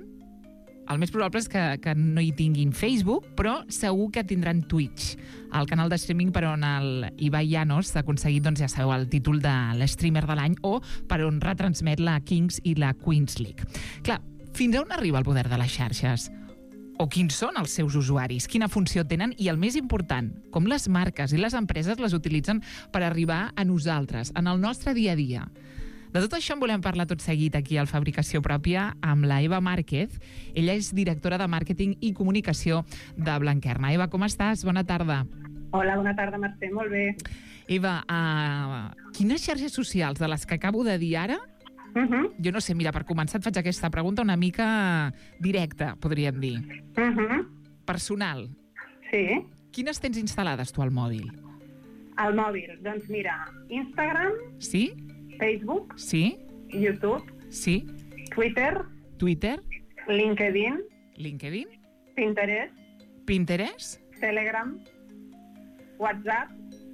el més probable és que, que no hi tinguin Facebook, però segur que tindran Twitch, el canal de streaming per on el Ibai Llanos ha aconseguit, doncs ja sabeu, el títol de l'streamer de l'any, o per on retransmet la Kings i la Queens League. Clar, fins a on arriba el poder de les xarxes? O quins són els seus usuaris? Quina funció tenen? I el més important, com les marques i les empreses les utilitzen per arribar a nosaltres, en el nostre dia a dia. De tot això en volem parlar tot seguit aquí al Fabricació Pròpia amb la Eva Márquez. Ella és directora de màrqueting i comunicació de Blanquerna. Eva, com estàs? Bona tarda. Hola, bona tarda, Mercè. Molt bé. Eva, uh, quines xarxes socials de les que acabo de dir ara? Uh -huh. Jo no sé, mira, per començar et faig aquesta pregunta una mica directa, podríem dir. Uh -huh. Personal. Sí. Quines tens instal·lades tu al mòbil? Al mòbil, doncs mira, Instagram, Sí? Facebook, Sí? YouTube, Sí? Twitter, Twitter? LinkedIn, LinkedIn? Pinterest, Pinterest? Telegram, WhatsApp,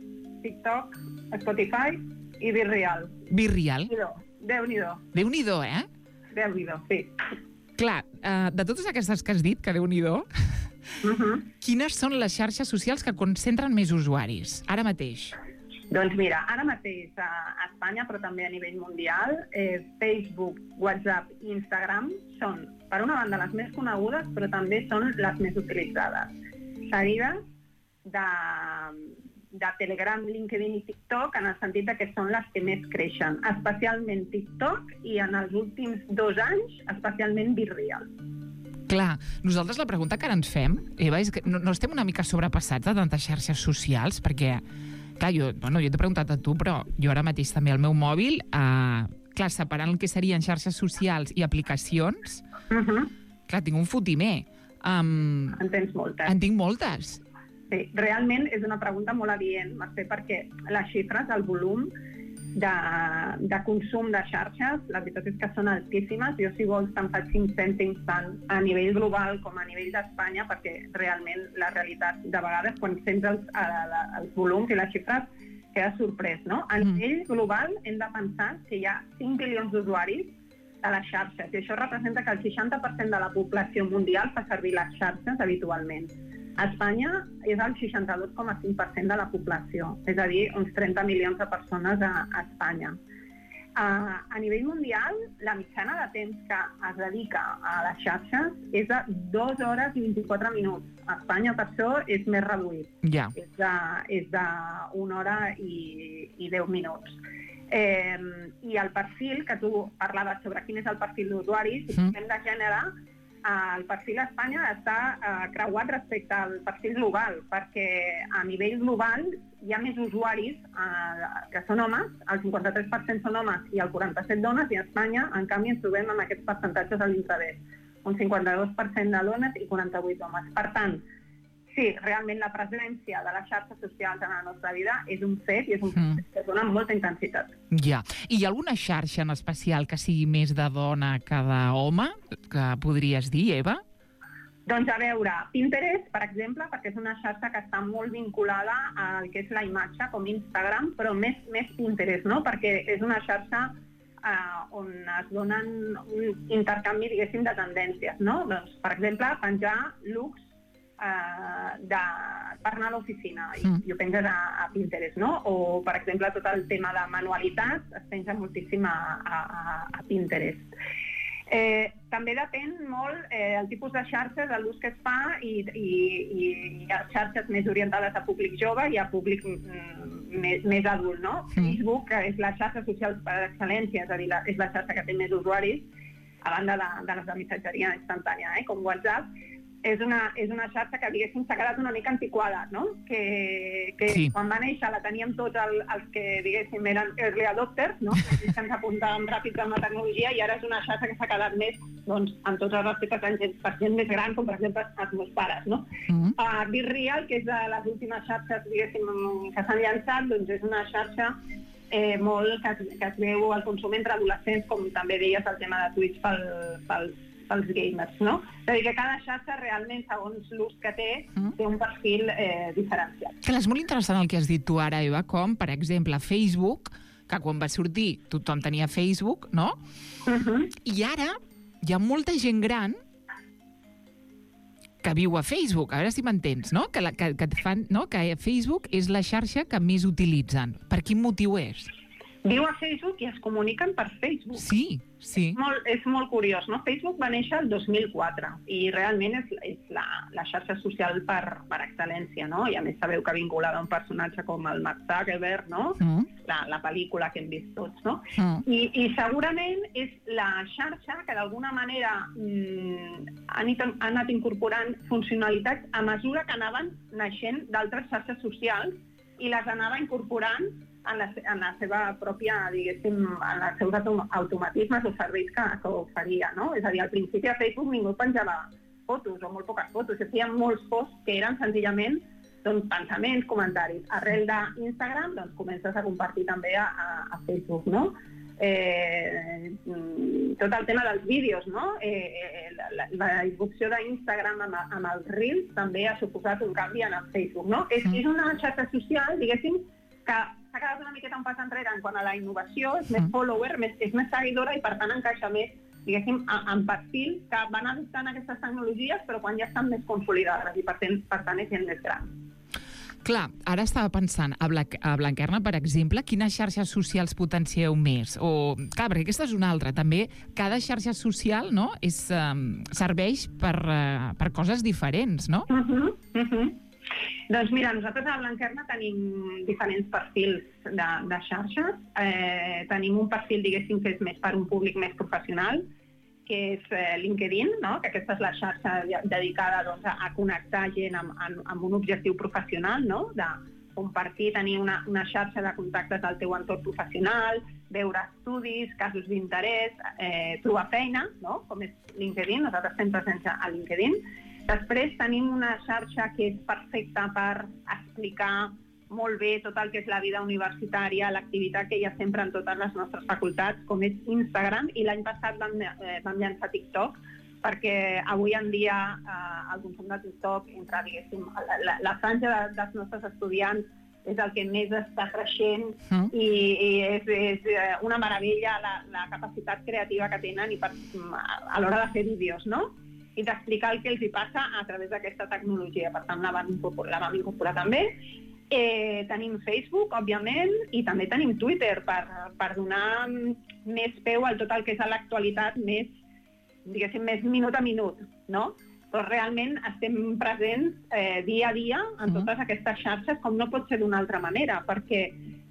TikTok, Spotify i Virreal. Virreal? Déu-n'hi-do. Déu-n'hi-do, eh? Déu-n'hi-do, sí. Clar, uh, de totes aquestes que has dit, que Déu-n'hi-do, Uh -huh. quines són les xarxes socials que concentren més usuaris, ara mateix? Doncs mira, ara mateix a Espanya, però també a nivell mundial, eh, Facebook, WhatsApp i Instagram són, per una banda, les més conegudes, però també són les més utilitzades. Seguides de, de Telegram, LinkedIn i TikTok, en el sentit que són les que més creixen, especialment TikTok i en els últims dos anys, especialment Virreal. Clar, nosaltres la pregunta que ara ens fem, Eva, és que no, no estem una mica sobrepassats de tantes xarxes socials, perquè, clar, jo, bueno, jo t'he preguntat a tu, però jo ara mateix també al meu mòbil, eh, clar, separant el que serien xarxes socials i aplicacions, Uh -huh. clar, tinc un fotimer. Um, en tens moltes. En tinc moltes. Sí, realment és una pregunta molt adient, Mercè, perquè les xifres, el volum de, de consum de xarxes, la veritat és que són altíssimes. Jo, si vols, te'n faig cinc cèntims tant a nivell global com a nivell d'Espanya, perquè realment la realitat, de vegades, quan sents els, els volums i les xifres, queda sorprès, no? A nivell global hem de pensar que hi ha cinc milions d'usuaris de les xarxes, i això representa que el seixanta per cent de la població mundial fa servir les xarxes habitualment. A Espanya és el seixanta-dos coma cinc per cent de la població, és a dir, uns trenta milions de persones a, a Espanya. Uh, a nivell mundial, la mitjana de temps que es dedica a les xarxes és de dues hores i vint-i-quatre minuts. A Espanya, per això, és més reduït. Ja. És de, és de una hora i, i deu minuts. Eh, I el perfil, que tu parlaves sobre quin és el perfil d'usuaris, si parlem de gènere, eh, el perfil a Espanya està eh, creuat respecte al perfil global, perquè a nivell global hi ha més usuaris eh, que són homes, el cinquanta-tres per cent són homes i el quaranta-set dones, i a Espanya, en canvi, ens trobem amb aquests percentatges a l'inrevés, un cinquanta-dos per cent de dones i quaranta-vuit d'homes. Per tant, sí, realment la presència de les xarxes socials en la nostra vida és un fet i és un fet que dona molta intensitat. Ja. I hi ha alguna xarxa en especial que sigui més de dona que d'home, que podries dir, Eva? Doncs a veure, Pinterest, per exemple, perquè és una xarxa que està molt vinculada al que és la imatge, com Instagram, però més, més Pinterest, no? Perquè és una xarxa eh, on es donen un intercanvi, diguéssim, de tendències, no? Doncs, per exemple, penjar looks Uh, de, per anar a l'oficina i, Mm. i ho penges a, a Pinterest, no? O, per exemple, tot el tema de manualitats es penja moltíssim a, a, a Pinterest. Eh, també depèn molt eh, el tipus de xarxes, l'ús que es fa, i, i, i hi ha xarxes més orientades a públic jove i a públic mm, més, més adult, no? Mm. Facebook, que és la xarxa social per excel·lència, és a dir, la, és la xarxa que té més usuaris, a banda de, de les de missatgeria instantània, eh, com WhatsApp. És una, és una xarxa que, diguéssim, s'ha quedat una mica antiquada, no? Que, que Sí. quan va néixer la teníem tots el, els que, diguéssim, eren early adopters, no? Que ens apuntàvem ràpid amb la tecnologia, i ara és una xarxa que s'ha quedat més, doncs, en tots els aspectes per gent, per gent més gran, com per exemple els meus pares, no? Mm. Uh, Be Real, que és de les últimes xarxes, diguéssim, que s'han llançat, doncs és una xarxa eh, molt que, es- que es veu el consum entre adolescents, com també deies el tema de Twitch pel, pel, pels gamers, no? És a dir, que cada xarxa realment, segons l'ús que té, té un perfil eh, diferenciat. Que és molt interessant el que has dit tu ara, Eva, com, per exemple, Facebook, que quan va sortir tothom tenia Facebook, no? Uh-huh. I ara hi ha molta gent gran que viu a Facebook, a veure si m'entens, no? Que, la, que, que, et fan, no? Que Facebook és la xarxa que més utilitzen. Per quin motiu és? Viu a Facebook i es comuniquen per Facebook. Sí, sí. Molt, és molt curiós, no? Facebook va néixer el dos mil quatre i realment és, és la, la xarxa social per, per excel·lència, no? I a més sabeu que vinculada a un personatge com el Mark Zuckerberg, no? Mm. La, la pel·lícula que hem vist tots, no? Mm. I, I segurament és la xarxa que d'alguna manera mm, han, it- han anat incorporant funcionalitats a mesura que anaven naixent d'altres xarxes socials i les anava incorporant en la, en la seva pròpia, diguéssim, en els seus autom automatismes o serveis que, que oferia, no? És a dir, al principi a Facebook ningú penjava fotos o molt poques fotos, es feien molts posts que eren senzillament doncs, pensaments, comentaris. Arrel d'Instagram doncs, comences a compartir també a, a, a Facebook, no? Eh, tot el tema dels vídeos, no? Eh, la, la, la irrupció d'Instagram amb, amb els Reels també ha suposat un canvi en el Facebook, no? És, és una xarxa social, diguéssim, que s'ha quedat una miqueta un pas enrere en quant a la innovació, és més follower, més, és més seguidora i per tant encaixa més, diguéssim, en perfils que van adoptant aquestes tecnologies però quan ja estan més consolidades i per tant, per tant és gent més gran. Clar, ara estava pensant, a, Bla a Blanquerna, per exemple, quines xarxes socials potencieu més? O, clar, perquè aquesta és una altra. També cada xarxa social, no?, és, um, serveix per, uh, per coses diferents, no? Uh-huh, uh-huh. Doncs mira, nosaltres a Blanquerna tenim diferents perfils de, de xarxes. Eh, tenim un perfil, diguéssim, que és més per un públic més professional, que és eh, LinkedIn, no? Que aquesta és la xarxa dedicada doncs, a, a connectar gent amb, amb, amb un objectiu professional, no? De, compartir, tenir una, una xarxa de contactes del teu entorn professional, veure estudis, casos d'interès, eh, trobar feina, no? Com és LinkedIn, nosaltres estem presents a LinkedIn. Després tenim una xarxa que és perfecta per explicar molt bé tot el que és la vida universitària, l'activitat que hi ha sempre en totes les nostres facultats, com és Instagram, i l'any passat vam, eh, vam llançar TikTok, perquè avui en dia eh, el consum de TikTok, entre, diguéssim, la, la, la franja de, dels nostres estudiants és el que més està creixent mm. i, i és, és una meravella la, la capacitat creativa que tenen i per, a l'hora de fer vídeos, no? I d'explicar el que els hi passa a través d'aquesta tecnologia. Per tant, la vam incorporar, la vam incorporar també. Eh, tenim Facebook, òbviament, i també tenim Twitter per, per donar més peu a tot el que és a l'actualitat més, diguéssim, més minut a minut, no? Però realment estem presents eh, dia a dia en totes aquestes xarxes, com no pot ser d'una altra manera, perquè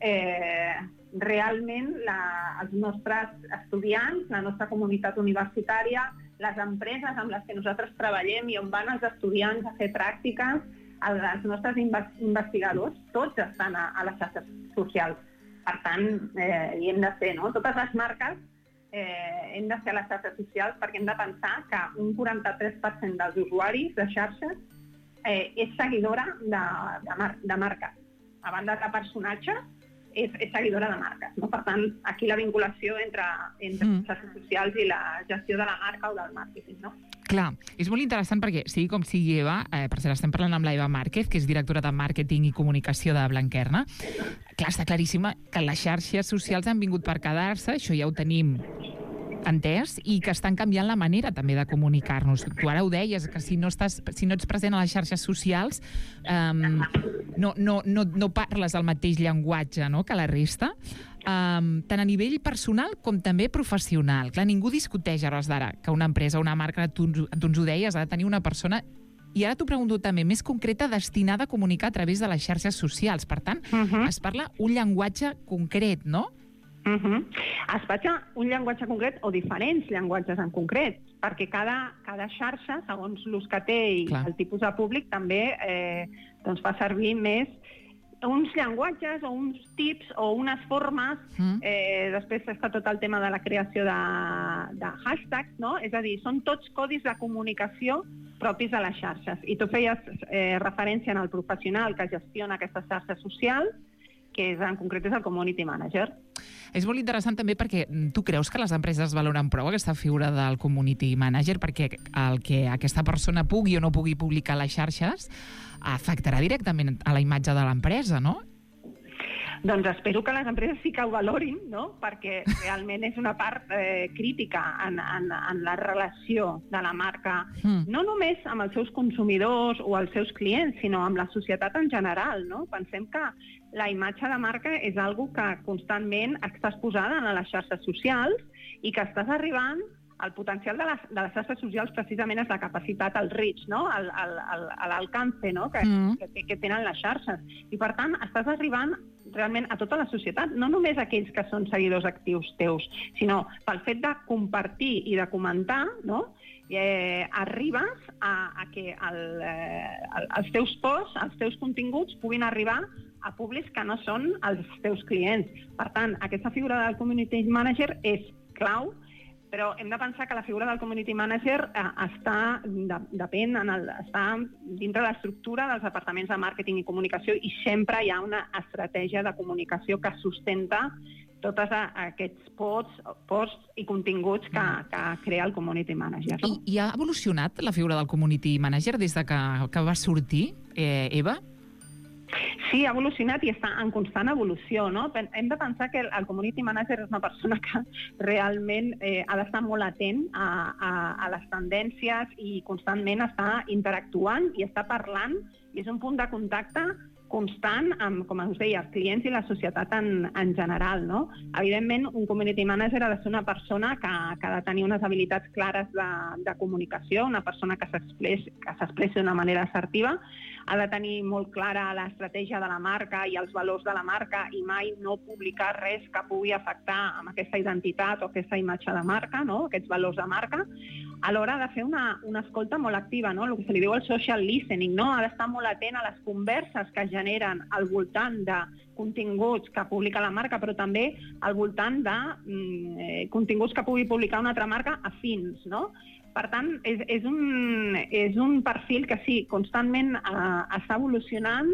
eh, realment la, els nostres estudiants, la nostra comunitat universitària, les empreses amb les que nosaltres treballem i on van els estudiants a fer pràctiques, els nostres investigadors, tots estan a, a les xarxes socials. Per tant, eh, hi hem de ser, no? Totes les marques eh, hem de ser a les xarxes socials perquè hem de pensar que un quaranta-tres per cent dels usuaris de xarxes eh, és seguidora de, de, mar de marques. A banda de personatges, és, és seguidora de marques, no? Per tant, aquí la vinculació entre, entre mm. les xarxes socials i la gestió de la marca o del màrqueting, no? Clar, és molt interessant perquè, sigui com sigui, Eva, eh, per cert, estem parlant amb la Eva Márquez, que és directora de màrqueting i comunicació de Blanquerna. Clar, està claríssima que les xarxes socials han vingut per quedar-se, això ja ho tenim entès, i que estan canviant la manera també de comunicar-nos. Tu ara ho deies, que si no, estàs, si no ets present a les xarxes socials um, no, no, no, no parles el mateix llenguatge, no?, que la resta, um, tant a nivell personal com també professional. Clar, ningú discuteix a hores d'ara que una empresa o una marca, tu, tu ens ho deies, ha de tenir una persona, i ara t'ho pregunto també, més concreta, destinada a comunicar a través de les xarxes socials. Per tant, uh-huh. es parla un llenguatge concret, no? Uh-huh. Es parla un llenguatge concret o diferents llenguatges en concret, perquè cada, cada xarxa, segons l'ús que té i Clar. El tipus de públic, també eh, doncs fa servir més uns llenguatges o uns tips o unes formes. Mm. Eh, després està tot el tema de la creació de, de hashtags, no? És a dir, són tots codis de comunicació propis de les xarxes. I tu feies eh, referència en el professional que gestiona aquestes xarxes socials, que és, en concret és el Community Manager. És molt interessant també perquè tu creus que les empreses valoren prou aquesta figura del Community Manager, perquè el que aquesta persona pugui o no pugui publicar a les xarxes afectarà directament a la imatge de l'empresa, no? Doncs espero que les empreses sí que ho valorin, no? Perquè realment és una part eh, crítica en, en, en la relació de la marca, mm. no només amb els seus consumidors o els seus clients, sinó amb la societat en general, no? Pensem que la imatge de marca és algo que constantment estàs posada en les xarxes socials i que estàs arribant. El potencial de les, de les xarxes socials precisament és la capacitat, el reach, no? L'alcance, no? que, mm. que, que tenen les xarxes. I per tant estàs arribant realment a tota la societat, no només aquells que són seguidors actius teus, sinó pel fet de compartir i de comentar, no? Eh, arribes a, a que el, eh, els teus posts, els teus continguts puguin arribar a públics que no són els teus clients. Per tant, aquesta figura del Community Manager és clau, però hem de pensar que la figura del Community Manager eh, està, de, depèn en el, està dintre l'estructura dels departaments de màrqueting i comunicació i sempre hi ha una estratègia de comunicació que sustenta tots aquests posts, posts i continguts que, que crea el Community Manager. No? I, I ha evolucionat la figura del Community Manager des de que, que va sortir, eh, Eva? Sí, ha evolucionat i està en constant evolució, no? Hem de pensar que el Community Manager és una persona que realment eh, ha d'estar molt atent a, a, a les tendències i constantment està interactuant i està parlant, i és un punt de contacte constant amb, com us deia, els clients i la societat en, en general, no? Evidentment, un Community Manager ha de ser una persona que, que ha de tenir unes habilitats clares de, de comunicació, una persona que s'expressi d'una manera assertiva. ha de tenir molt clara l'estratègia de la marca i els valors de la marca i mai no publicar res que pugui afectar amb aquesta identitat o aquesta imatge de marca, no? Aquests valors de marca, a l'hora de fer una, una escolta molt activa, no? El que se li diu el social listening, no? Ha d'estar molt atent a les converses que es generen al voltant de continguts que publica la marca, però també al voltant de mm, continguts que pugui publicar una altra marca afins, no? Per tant, és, és, un, és un perfil que sí, constantment eh, està evolucionant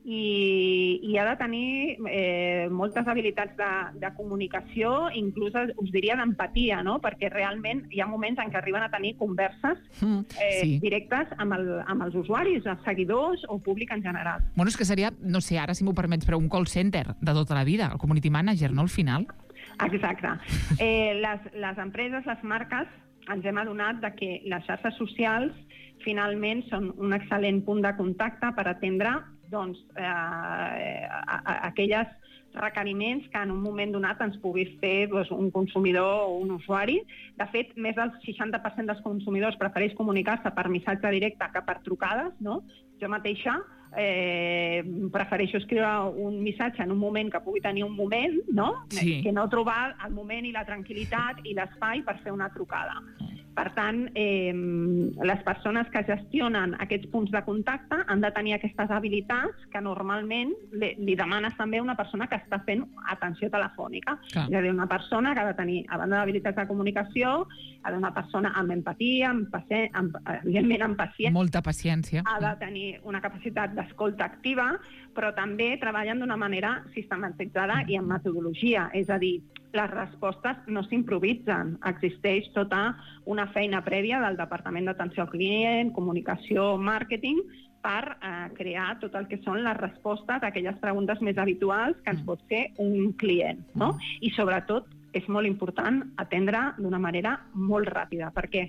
i, i ha de tenir eh, moltes habilitats de, de comunicació, inclús us diria d'empatia, no? Perquè realment hi ha moments en què arriben a tenir converses eh, sí. directes amb, el, amb els usuaris, els seguidors o públic en general. Bueno, és que seria, no sé, ara si m'ho permets, però un call center de tota la vida, el community manager, no, al final? Exacte. Eh, les, les empreses, les marques, ens hem adonat de que les xarxes socials finalment són un excel·lent punt de contacte per atendre doncs, eh, a, a, aquelles requeriments que en un moment donat ens pugui fer doncs, un consumidor o un usuari. De fet, més del seixanta per cent dels consumidors prefereix comunicar-se per missatge directe que per trucades, no? Jo mateixa eh, prefereixo escriure un missatge en un moment que pugui tenir un moment, no? Sí. Que no trobar el moment i la tranquil·litat i l'espai per fer una trucada. Per tant, eh, les persones que gestionen aquests punts de contacte han de tenir aquestes habilitats que normalment li, li demanes també a una persona que està fent atenció telefònica. Clar. És a dir, una persona que ha de tenir, a banda d'habilitats de comunicació, ha de ser una persona amb empatia, amb, paci amb, evidentment amb paciència. Molta paciència. Ha de tenir una capacitat d'escolta activa, però també treballen d'una manera sistematitzada i amb metodologia. És a dir, les respostes no s'improvisen. Existeix tota una feina prèvia del Departament d'Atenció al Client, Comunicació, Màrqueting, per eh, crear tot el que són les respostes a aquelles preguntes més habituals que ens pot fer un client, no? I sobretot és molt important atendre d'una manera molt ràpida, perquè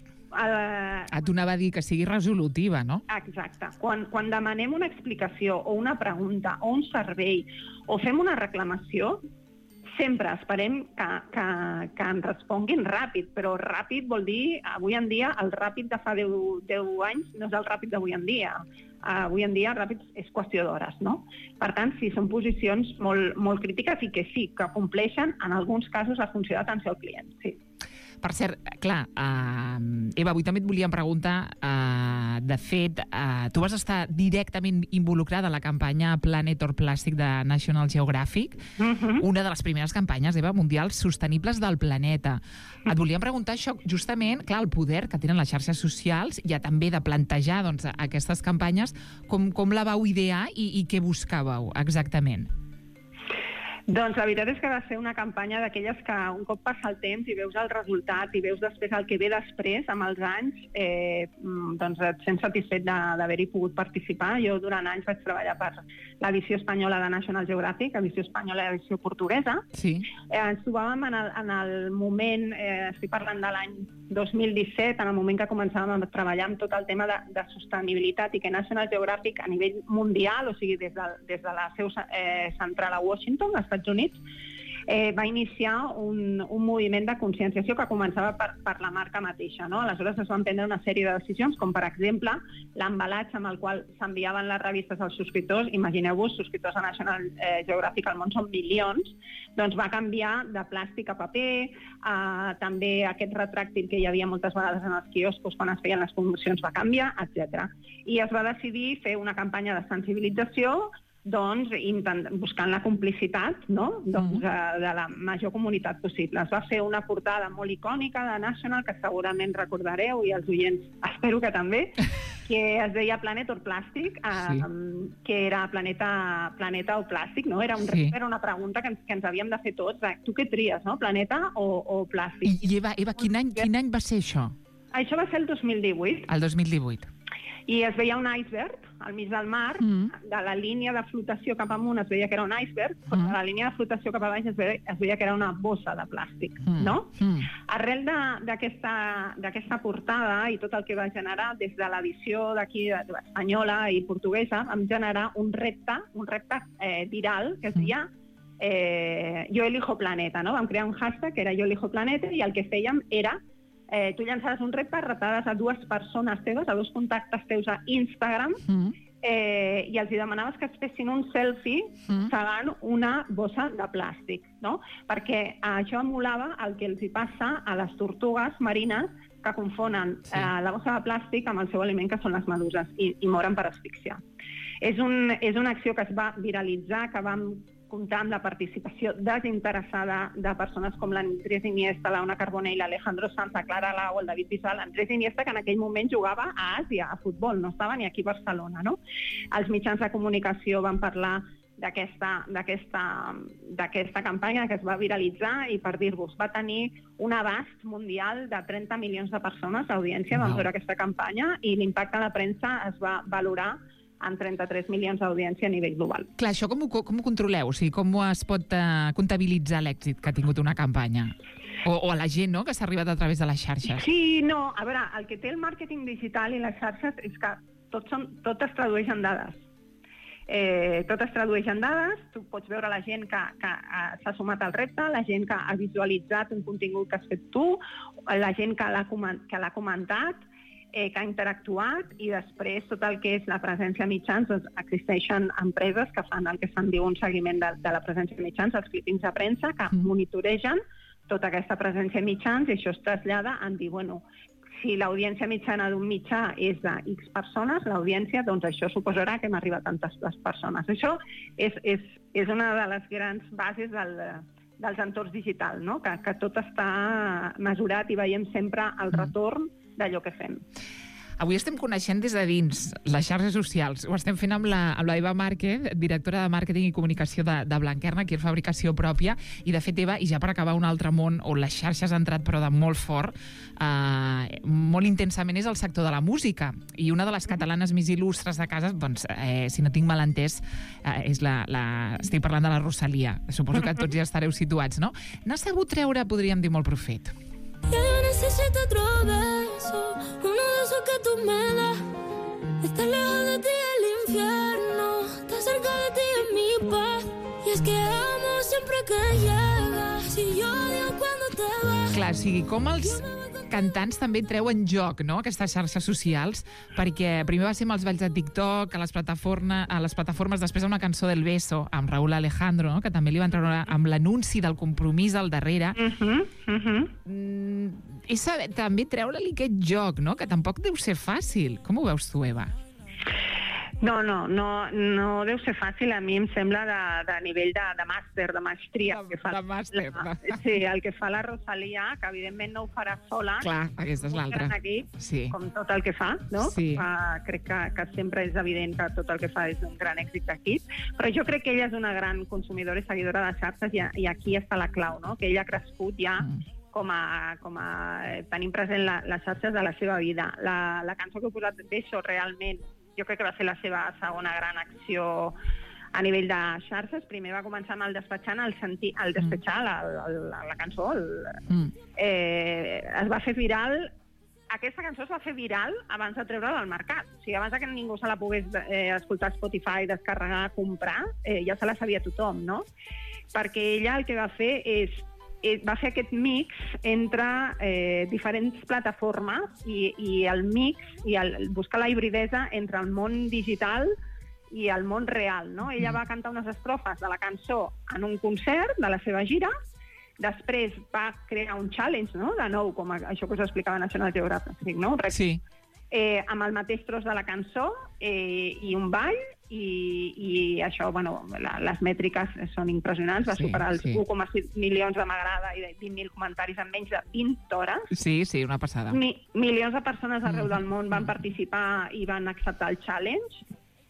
Uh, Et donava a dir que sigui resolutiva, no? Exacte. Quan, quan demanem una explicació o una pregunta o un servei o fem una reclamació, sempre esperem que, que, que ens responguin ràpid, però ràpid vol dir, avui en dia, el ràpid de fa deu anys no és el ràpid d'avui en dia. Uh, avui en dia ràpid és qüestió d'hores, no? Per tant, sí, són posicions molt, molt crítiques i que sí, que compleixen en alguns casos la funció d'atenció al client, sí. Per cert, clar, uh, Eva, avui també et volíem preguntar, uh, de fet, uh, tu vas estar directament involucrada a la campanya Planet or Plastic de National Geographic, uh-huh. una de les primeres campanyes, Eva, mundials sostenibles del planeta. Et volíem preguntar això, justament, clar, el poder que tenen les xarxes socials, ja també de plantejar doncs, aquestes campanyes, com, com la vau idear i, i què buscàveu exactament? Doncs la veritat és que va ser una campanya d'aquelles que un cop passa el temps i veus el resultat i veus després el que ve després, amb els anys, eh, doncs et sents satisfet d'haver-hi pogut participar. Jo durant anys vaig treballar per l'edició espanyola de National Geographic, edició espanyola i edició portuguesa. Sí. Eh, ens trobàvem en el, en el moment, eh, estic parlant de l'any dos mil disset, en el moment que començàvem a treballar amb tot el tema de, de sostenibilitat i que National Geographic a nivell mundial, o sigui, des de, des de la seu eh, central a Washington, als Estats Units, eh, va iniciar un, un moviment de conscienciació que començava per, per la marca mateixa, no? Aleshores es van prendre una sèrie de decisions, com per exemple l'embalatge amb el qual s'enviaven les revistes als subscriptors. Imagineu-vos, subscriptors a National eh, Geographic al món són milions, doncs va canviar de plàstic a paper, eh, també aquest retràctil que hi havia moltes vegades en els quioscos quan es feien les promocions va canviar, etcètera. I es va decidir fer una campanya de sensibilització, doncs, intent, buscant la complicitat, no? doncs, de, de la major comunitat possible. Es va fer una portada molt icònica de National, que segurament recordareu, i els oients espero que també, que es deia Planet or Plastic, eh, sí. que era planeta, planeta o plàstic, no? Era, un, sí. era una pregunta que ens, que ens havíem de fer tots. Tu què tries, no? Planeta o, o plàstic? I, Eva, Eva quin, any, quin any va ser això? Això va ser el dos mil divuit. El dos mil divuit. I es veia un iceberg al mig del mar, mm. de la línia de flotació cap amunt es veia que era un iceberg, però mm. de la línia de flotació cap a baix es veia, es veia que era una bossa de plàstic, mm. no? Mm. Arrel d'aquesta portada i tot el que va generar des de l'edició d'aquí espanyola i portuguesa, vam generar un repte, un repte eh, viral que es deia eh, Jo elijo planeta, no? Vam crear un hashtag que era Jo elijo planeta i el que fèiem era Eh, tu llançaves un repte, retaves a dues persones teves, a dos contactes teus a Instagram, mm. eh, i els hi demanaves que es fessin un selfie mm. segant una bossa de plàstic, no? Perquè això emulava el que els hi passa a les tortugues marines que confonen sí. eh, la bossa de plàstic amb el seu aliment, que són les meduses, i, i moren per asfíxia. És, un, és una acció que es va viralitzar, que vam comptar amb la participació desinteressada de persones com l'Andrés Iniesta, l'Ona Carbonell, l'Alejandro Sanz, la Clara Lau, el David Bisbal. Andrés Iniesta, que en aquell moment jugava a Àsia, a futbol, no estava ni aquí a Barcelona, no? Els mitjans de comunicació van parlar d'aquesta d'aquesta campanya que es va viralitzar i, per dir-vos, va tenir un abast mundial de trenta milions de persones d'audiència. Vam veure aquesta campanya i l'impacte a la premsa es va valorar en trenta-tres milions d'audiència a nivell global. Clar, això com ho, com ho controleu? O sigui, com es pot uh, comptabilitzar l'èxit que ha tingut una campanya? O, o a la gent, no?, que s'ha arribat a través de les xarxes. Sí, no, a veure, el que té el màrqueting digital i les xarxes és que tot, són, tot es tradueix en dades. Eh, tot es tradueix en dades, tu pots veure la gent que, que s'ha sumat al repte, la gent que ha visualitzat un contingut que has fet tu, la gent que l'ha que l'ha comentat, eh, que ha interactuat, i després tot el que és la presència a mitjans, doncs existeixen empreses que fan el que se'n diu un seguiment de, de la presència a mitjans, els clippings de premsa, que monitoregen tota aquesta presència a mitjans, i això es trasllada en dir, bueno, si l'audiència mitjana d'un mitjà és de X persones, l'audiència, doncs això suposarà que hem arribat a tantes persones. Això és, és, és una de les grans bases del, dels entorns digitals, no? que, que tot està mesurat i veiem sempre el retorn d'allò que fem. Avui estem coneixent des de dins les xarxes socials. Ho estem fent amb la, amb la Eva Márquez, directora de màrqueting i comunicació de, de Blanquerna, aquí en fabricació pròpia. I, de fet, Eva, i ja per acabar, un altre món on les xarxes han entrat, però de molt fort, eh, molt intensament, és el sector de la música. I una de les catalanes més il·lustres de casa, doncs, eh, si no tinc mal entès, eh, és la, la... estic parlant de la Rosalia. Suposo que tots ja estareu situats, no? N'ha sabut treure, podríem dir, molt profit. Ya yo necesito otro beso, uno de esos que tú me das. Estar lejos de ti es el infierno, estar cerca de ti es mi paz. Y es que amo siempre que llegas, y yo odio cuando te vas. Clar, o sigui, com els cantants també treuen joc, no?, aquestes xarxes socials, perquè primer va ser amb els balls de TikTok, a les, plataforma, a les plataformes, després una cançó del Beso amb Raúl Alejandro, no?, que també li van treure amb l'anunci del Compromís al darrere. Uh-huh, uh-huh. Mm, i saber, també treure-li aquest joc, no?, que tampoc deu ser fàcil. Com ho veus tu, Eva? No, no, no, no deu ser fàcil. A mi em sembla de, de nivell de, de màster, de maestria. De, que fa, de màster. La, sí, el que fa la Rosalia, que evidentment no ho farà sola. Clar, aquesta és l'altra. Equip, sí. Com tot el que fa, no? Sí. Uh, crec que, que sempre és evident que tot el que fa és un gran èxit d'equip, però jo crec que ella és una gran consumidora i seguidora de xarxes, i, i aquí està la clau, no?, que ella ha crescut ja mm. com a, com a tenint present la, les xarxes de la seva vida. La, la cançó que he posat, Beso, realment, jo crec que va ser la seva segona gran acció a nivell de xarxes. Primer va començar amb el Despatxant, el, sentir, el Despatxar, la, la, la cançó, el, mm. eh, es va fer viral. Aquesta cançó es va fer viral abans de treure-la al mercat. O sigui, abans que ningú se la pogués eh, escoltar a Spotify, descarregar, comprar, eh, ja se la sabia tothom, no? Perquè ella el que va fer és va fer aquest mix entre eh, diferents plataformes i, i el mix i el, buscar la hibridesa entre el món digital i el món real, no? Ella va cantar unes estrofes de la cançó en un concert de la seva gira, després va crear un challenge, no?, de nou, com això que us explicava National Geographic, no? Sí. Eh, amb el mateix tros de la cançó eh, i un ball, i, i això, bueno, la, les mètriques són impressionants, va sí, superar els sí. u coma sis milions de m'agrada i vint mil comentaris en menys de vint hores. Sí, sí, una passada. Mi, milions de persones arreu del món van participar i van acceptar el challenge,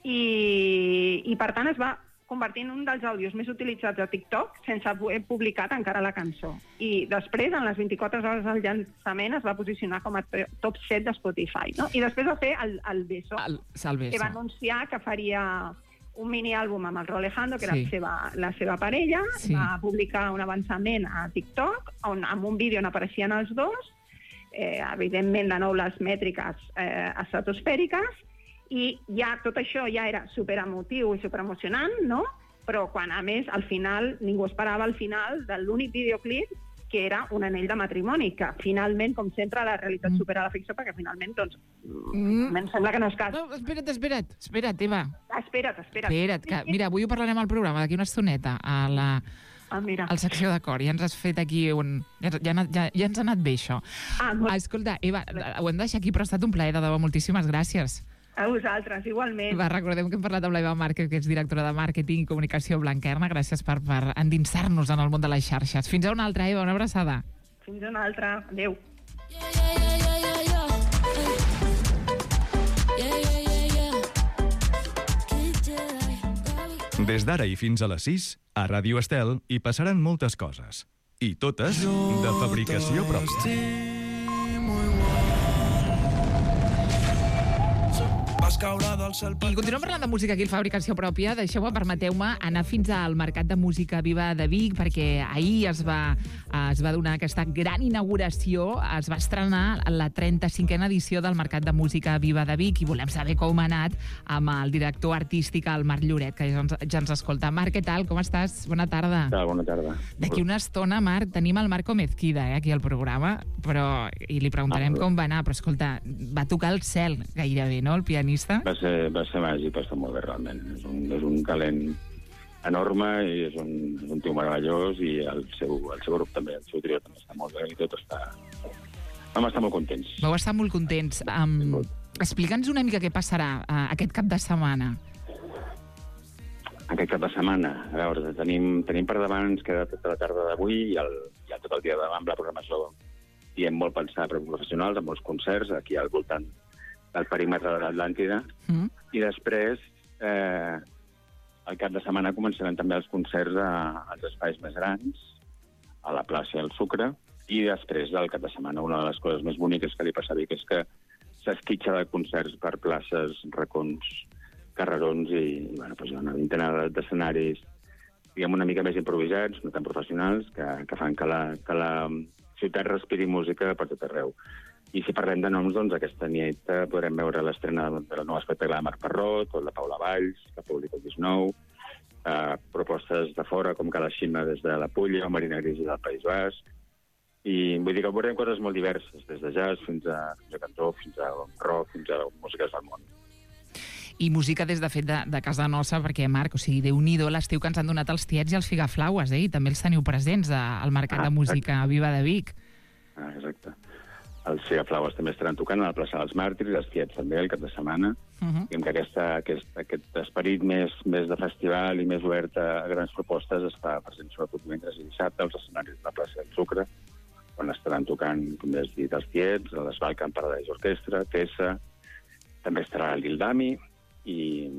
i, i per tant es va convertir en un dels àudios més utilitzats a TikTok sense haver publicat encara la cançó. I després, en les vint-i-quatre hores del llançament, es va posicionar com a top set de Spotify, no? I després va fer el, el Beso, el, el Beso, que va anunciar que faria un mini-àlbum amb el Raúl Alejandro, que era sí. la, seva, la seva parella, sí. va publicar un avançament a TikTok, on, amb un vídeo on apareixien els dos, eh, evidentment, de nou, les mètriques eh, estratosfèriques, i ja tot això ja era superemotiu i superemocionant, no? Però quan, a més, al final, ningú esperava al final de l'únic videoclip que era un anell de matrimoni, que finalment, com sempre, la realitat supera la ficció, perquè finalment, doncs, mm. em sembla que no és cas. No, espera't, espera't, espera't, Eva. Ah, espera't, espera't. Espera't, que, mira, avui ho parlarem al programa, d'aquí una estoneta, a la... Ah, mira. Al secció de cor, ja ens has fet aquí un... Ja, ja, ja, ja ens ha anat bé, això. Ah, molt... Escolta, Eva, ho hem de deixar aquí, però ha estat un plaer, de debò, moltíssimes gràcies. A vosaltres, igualment. Va, recordem que hem parlat amb l'Eva Márquez, que és directora de Màrqueting i Comunicació Blanquerna. Gràcies per, per endinsar-nos en el món de les xarxes. Fins a una altra, Eva, una abraçada. Fins a una altra. Adéu. Des d'ara i fins a les sis, a Ràdio Estel hi passaran moltes coses. I totes de fabricació pròpia. I continuem parlant de música aquí, fabricació pròpia. Deixeu-me, permeteu-me, anar fins al Mercat de Música Viva de Vic, perquè ahir es va, es va donar aquesta gran inauguració, es va estrenar la trenta-cinquena edició del Mercat de Música Viva de Vic, i volem saber com ha anat amb el director artístic, el Marc Lloret, que ja ens, ja ens escolta. Marc, què tal? Com estàs? Bona tarda. Tal, bona tarda. D'aquí una estona, Marc, tenim el Marco Mezquida, eh, aquí al programa, però, i li preguntarem ah, com va anar, però escolta, va tocar el cel gairebé, no?, el pianista? Va ser, va ser màgic, va estar molt bé, realment. És un, és un talent enorme i és un, és un tio meravellós, i el seu, el seu grup també, el seu trio també està molt bé, i tot està... Vam estar molt contents. Vau estar molt contents. Um, Explica'ns una mica què passarà uh, aquest cap de setmana. Aquest cap de setmana, a veure, tenim, tenim per davant, ens queda tota la tarda d'avui i, el, i el, tot el dia de demà amb la programació. I hem molt pensat per professionals, amb molts concerts, aquí al voltant del perímetre de l'Atlàntida, mm. i després, eh, al cap de setmana, començaran també els concerts a, als espais més grans, a la plaça del Sucre, i després, al cap de setmana, una de les coses més boniques que li passa a Vic és que s'esquitxa de concerts per places, racons, carrerons, i, i bueno, doncs hi ha una vintena d'escenaris, diguem, una mica més improvisats, no tan professionals, que, que fan que la, que la ciutat respiri música per tot arreu. I si parlem de noms, doncs aquesta nit podrem veure l'estrena del nou espectacle de Marc Parrot, o de Paula Valls, que publica el disc nou, eh, propostes de fora, com Cala Xima des de la Pulla, o Marina Grisi del País Basc, i vull dir que veurem coses molt diverses, des de jazz fins a, fins a cantó, fins a rock, fins a músiques del món. I música des de fet de, de casa nostra, perquè, Marc, o sigui, Déu-n'hi-do l'estiu que ens han donat els Tiets i els Figaflaues, eh? I també els teniu presents al Mercat ah, de Música Viva de Vic. Ah, exacte. Els Figaflaues també estaran tocant a la plaça dels Màrtirs, els Tiets també, el cap de setmana. Uh-huh. I que aquesta, aquest, aquest esperit més, més de festival i més obert a grans propostes està present sobretot divendres i dissabte als escenaris de la plaça del Sucre, on estaran tocant, com ja has dit, els Tiets, les Balkan Paradise Orquestra, Tessa, també estarà el Dildami, i,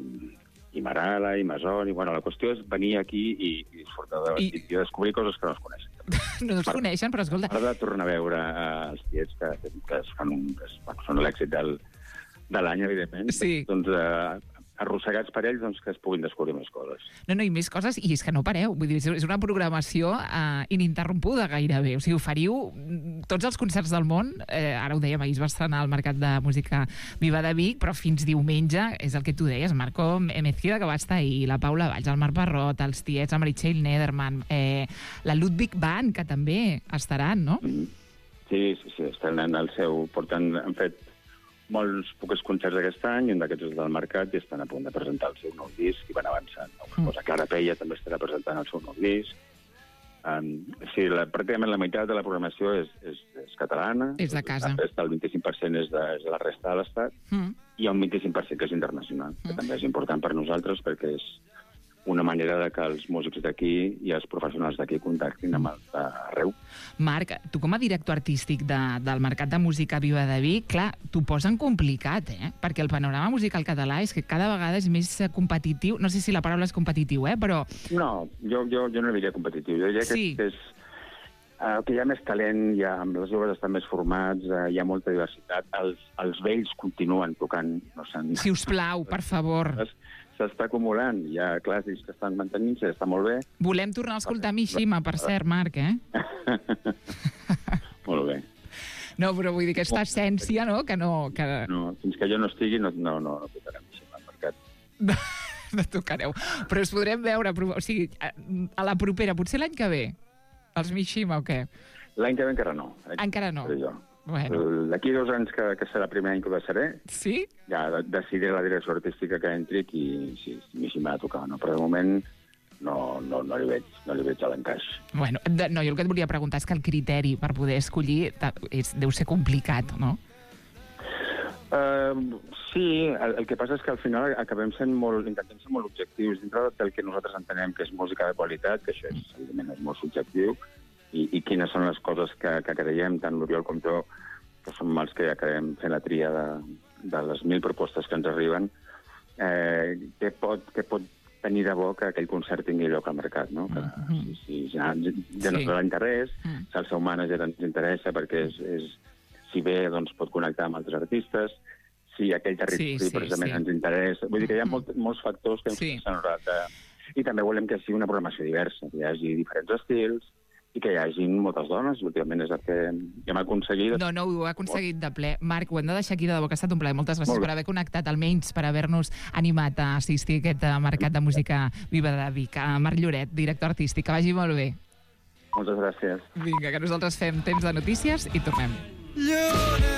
i Marala, i Masón, i bueno, la qüestió és venir aquí i, i disfrutar de, I... i descobrir coses que no es coneixen. No es coneixen, però escolta... Ara de tornar a veure uh, els Tiets que, que es fan un, que es, bueno, són l'èxit del, de l'any, evidentment. Sí. Doncs uh, arrossegats per ells, doncs, que es puguin descobrir més coses. No, no, i més coses, i és que no pareu. Vull dir, és una programació uh, ininterrompuda gairebé. O sigui, oferiu tots els concerts del món. Eh, ara ho dèiem, ahir es va estrenar al Mercat de Música Viva de Vic, però fins diumenge, és el que tu deies, Marco Mezquida, que va estar ahir, la Paula Valls, el Marc Parrot, els Tiets, la Meritxell Nederman, eh, la Ludwig Band, que també estaran, no? Mm. Sí, sí, sí, estan en el seu... Portant, han fet molts pocs concerts aquest any, un d'aquests és del Mercat, i estan a punt de presentar el seu nou disc, i van avançant. Mm. Cosa Clara Peia també estarà presentant el seu nou disc. Um, sí, la, pràcticament la meitat de la programació és, és, és catalana. És de casa. El vint-i-cinc per cent és de, és de la resta de l'Estat, mm. i hi ha un vint-i-cinc per cent que és internacional, mm. que també és important per nosaltres, perquè és una manera de que els músics d'aquí i els professionals d'aquí contactin amb els d'arreu. Marc, tu com a director artístic de, del Mercat de Música Viva de Vic, clar, t'ho posen complicat, eh? Perquè el panorama musical català és que cada vegada és més competitiu. No sé si la paraula és competitiu, eh? Però... No, jo, jo, jo no diria competitiu. Jo diria sí. que és... Uh, que hi ha més talent, ja, els joves estan més formats, uh, hi ha molta diversitat, els, els vells continuen tocant. No sé, si us plau, per favor. S'està acumulant, hi ha clàssics que estan mantenint-se, està molt bé. Volem tornar a escoltar Mishima, per cert, Marc, eh? Molt bé. No, però vull dir, aquesta essència, no? Que no, que... no fins que jo no estigui, no, no, no, no tocarem Mishima al mercat. No, no tocareu. Però us podrem veure, o sigui, a la propera, potser l'any que ve, els Mishima o què? L'any que ve encara no. Encara no. Jo. Bueno. D'aquí dos anys, que, que serà el primer any que ho deixaré, sí? ja decidiré la direcció artística que entri i si, si, si m'ha de tocar. No? Però de moment no, no, no, li veig, no li veig a l'encaix. Bueno, de, no, jo el que et volia preguntar és que el criteri per poder escollir és, deu ser complicat, no? Uh, sí, el, el que passa és que al final acabem sent molt, intentem ser molt objectius dintre del que nosaltres entenem que és música de qualitat, que això és, evidentment, és molt subjectiu, i, i quines són les coses que, que creiem, tant l'Oriol com tu, que som els que acabem fent la tria de, de les mil propostes que ens arriben, eh, què, pot, què pot tenir de bo que aquell concert tingui lloc al mercat, no? Que, si, si ja, ja no Sí. té l'interès, si el seu mànager ens interessa perquè és, és, si bé doncs, pot connectar amb altres artistes, si aquell territori Sí, sí, precisament sí. ens interessa. Vull dir que hi ha molt, molts factors que Sí. ens han de... I també volem que sigui una programació diversa, que hi hagi diferents estils i que hi hagi moltes dones. Últimament és el que hem aconseguit. No, no, ho ha aconseguit de ple. Marc, ho hem de deixar aquí de debò, que ha estat un plaer. Moltes gràcies Molt bé. per haver connectat, almenys per haver-nos animat a assistir a aquest eh, mercat de música viva de Vic. A Marc Lloret, director artístic, que vagi molt bé. Moltes gràcies. Vinga, que nosaltres fem temps de notícies i tornem. Lluna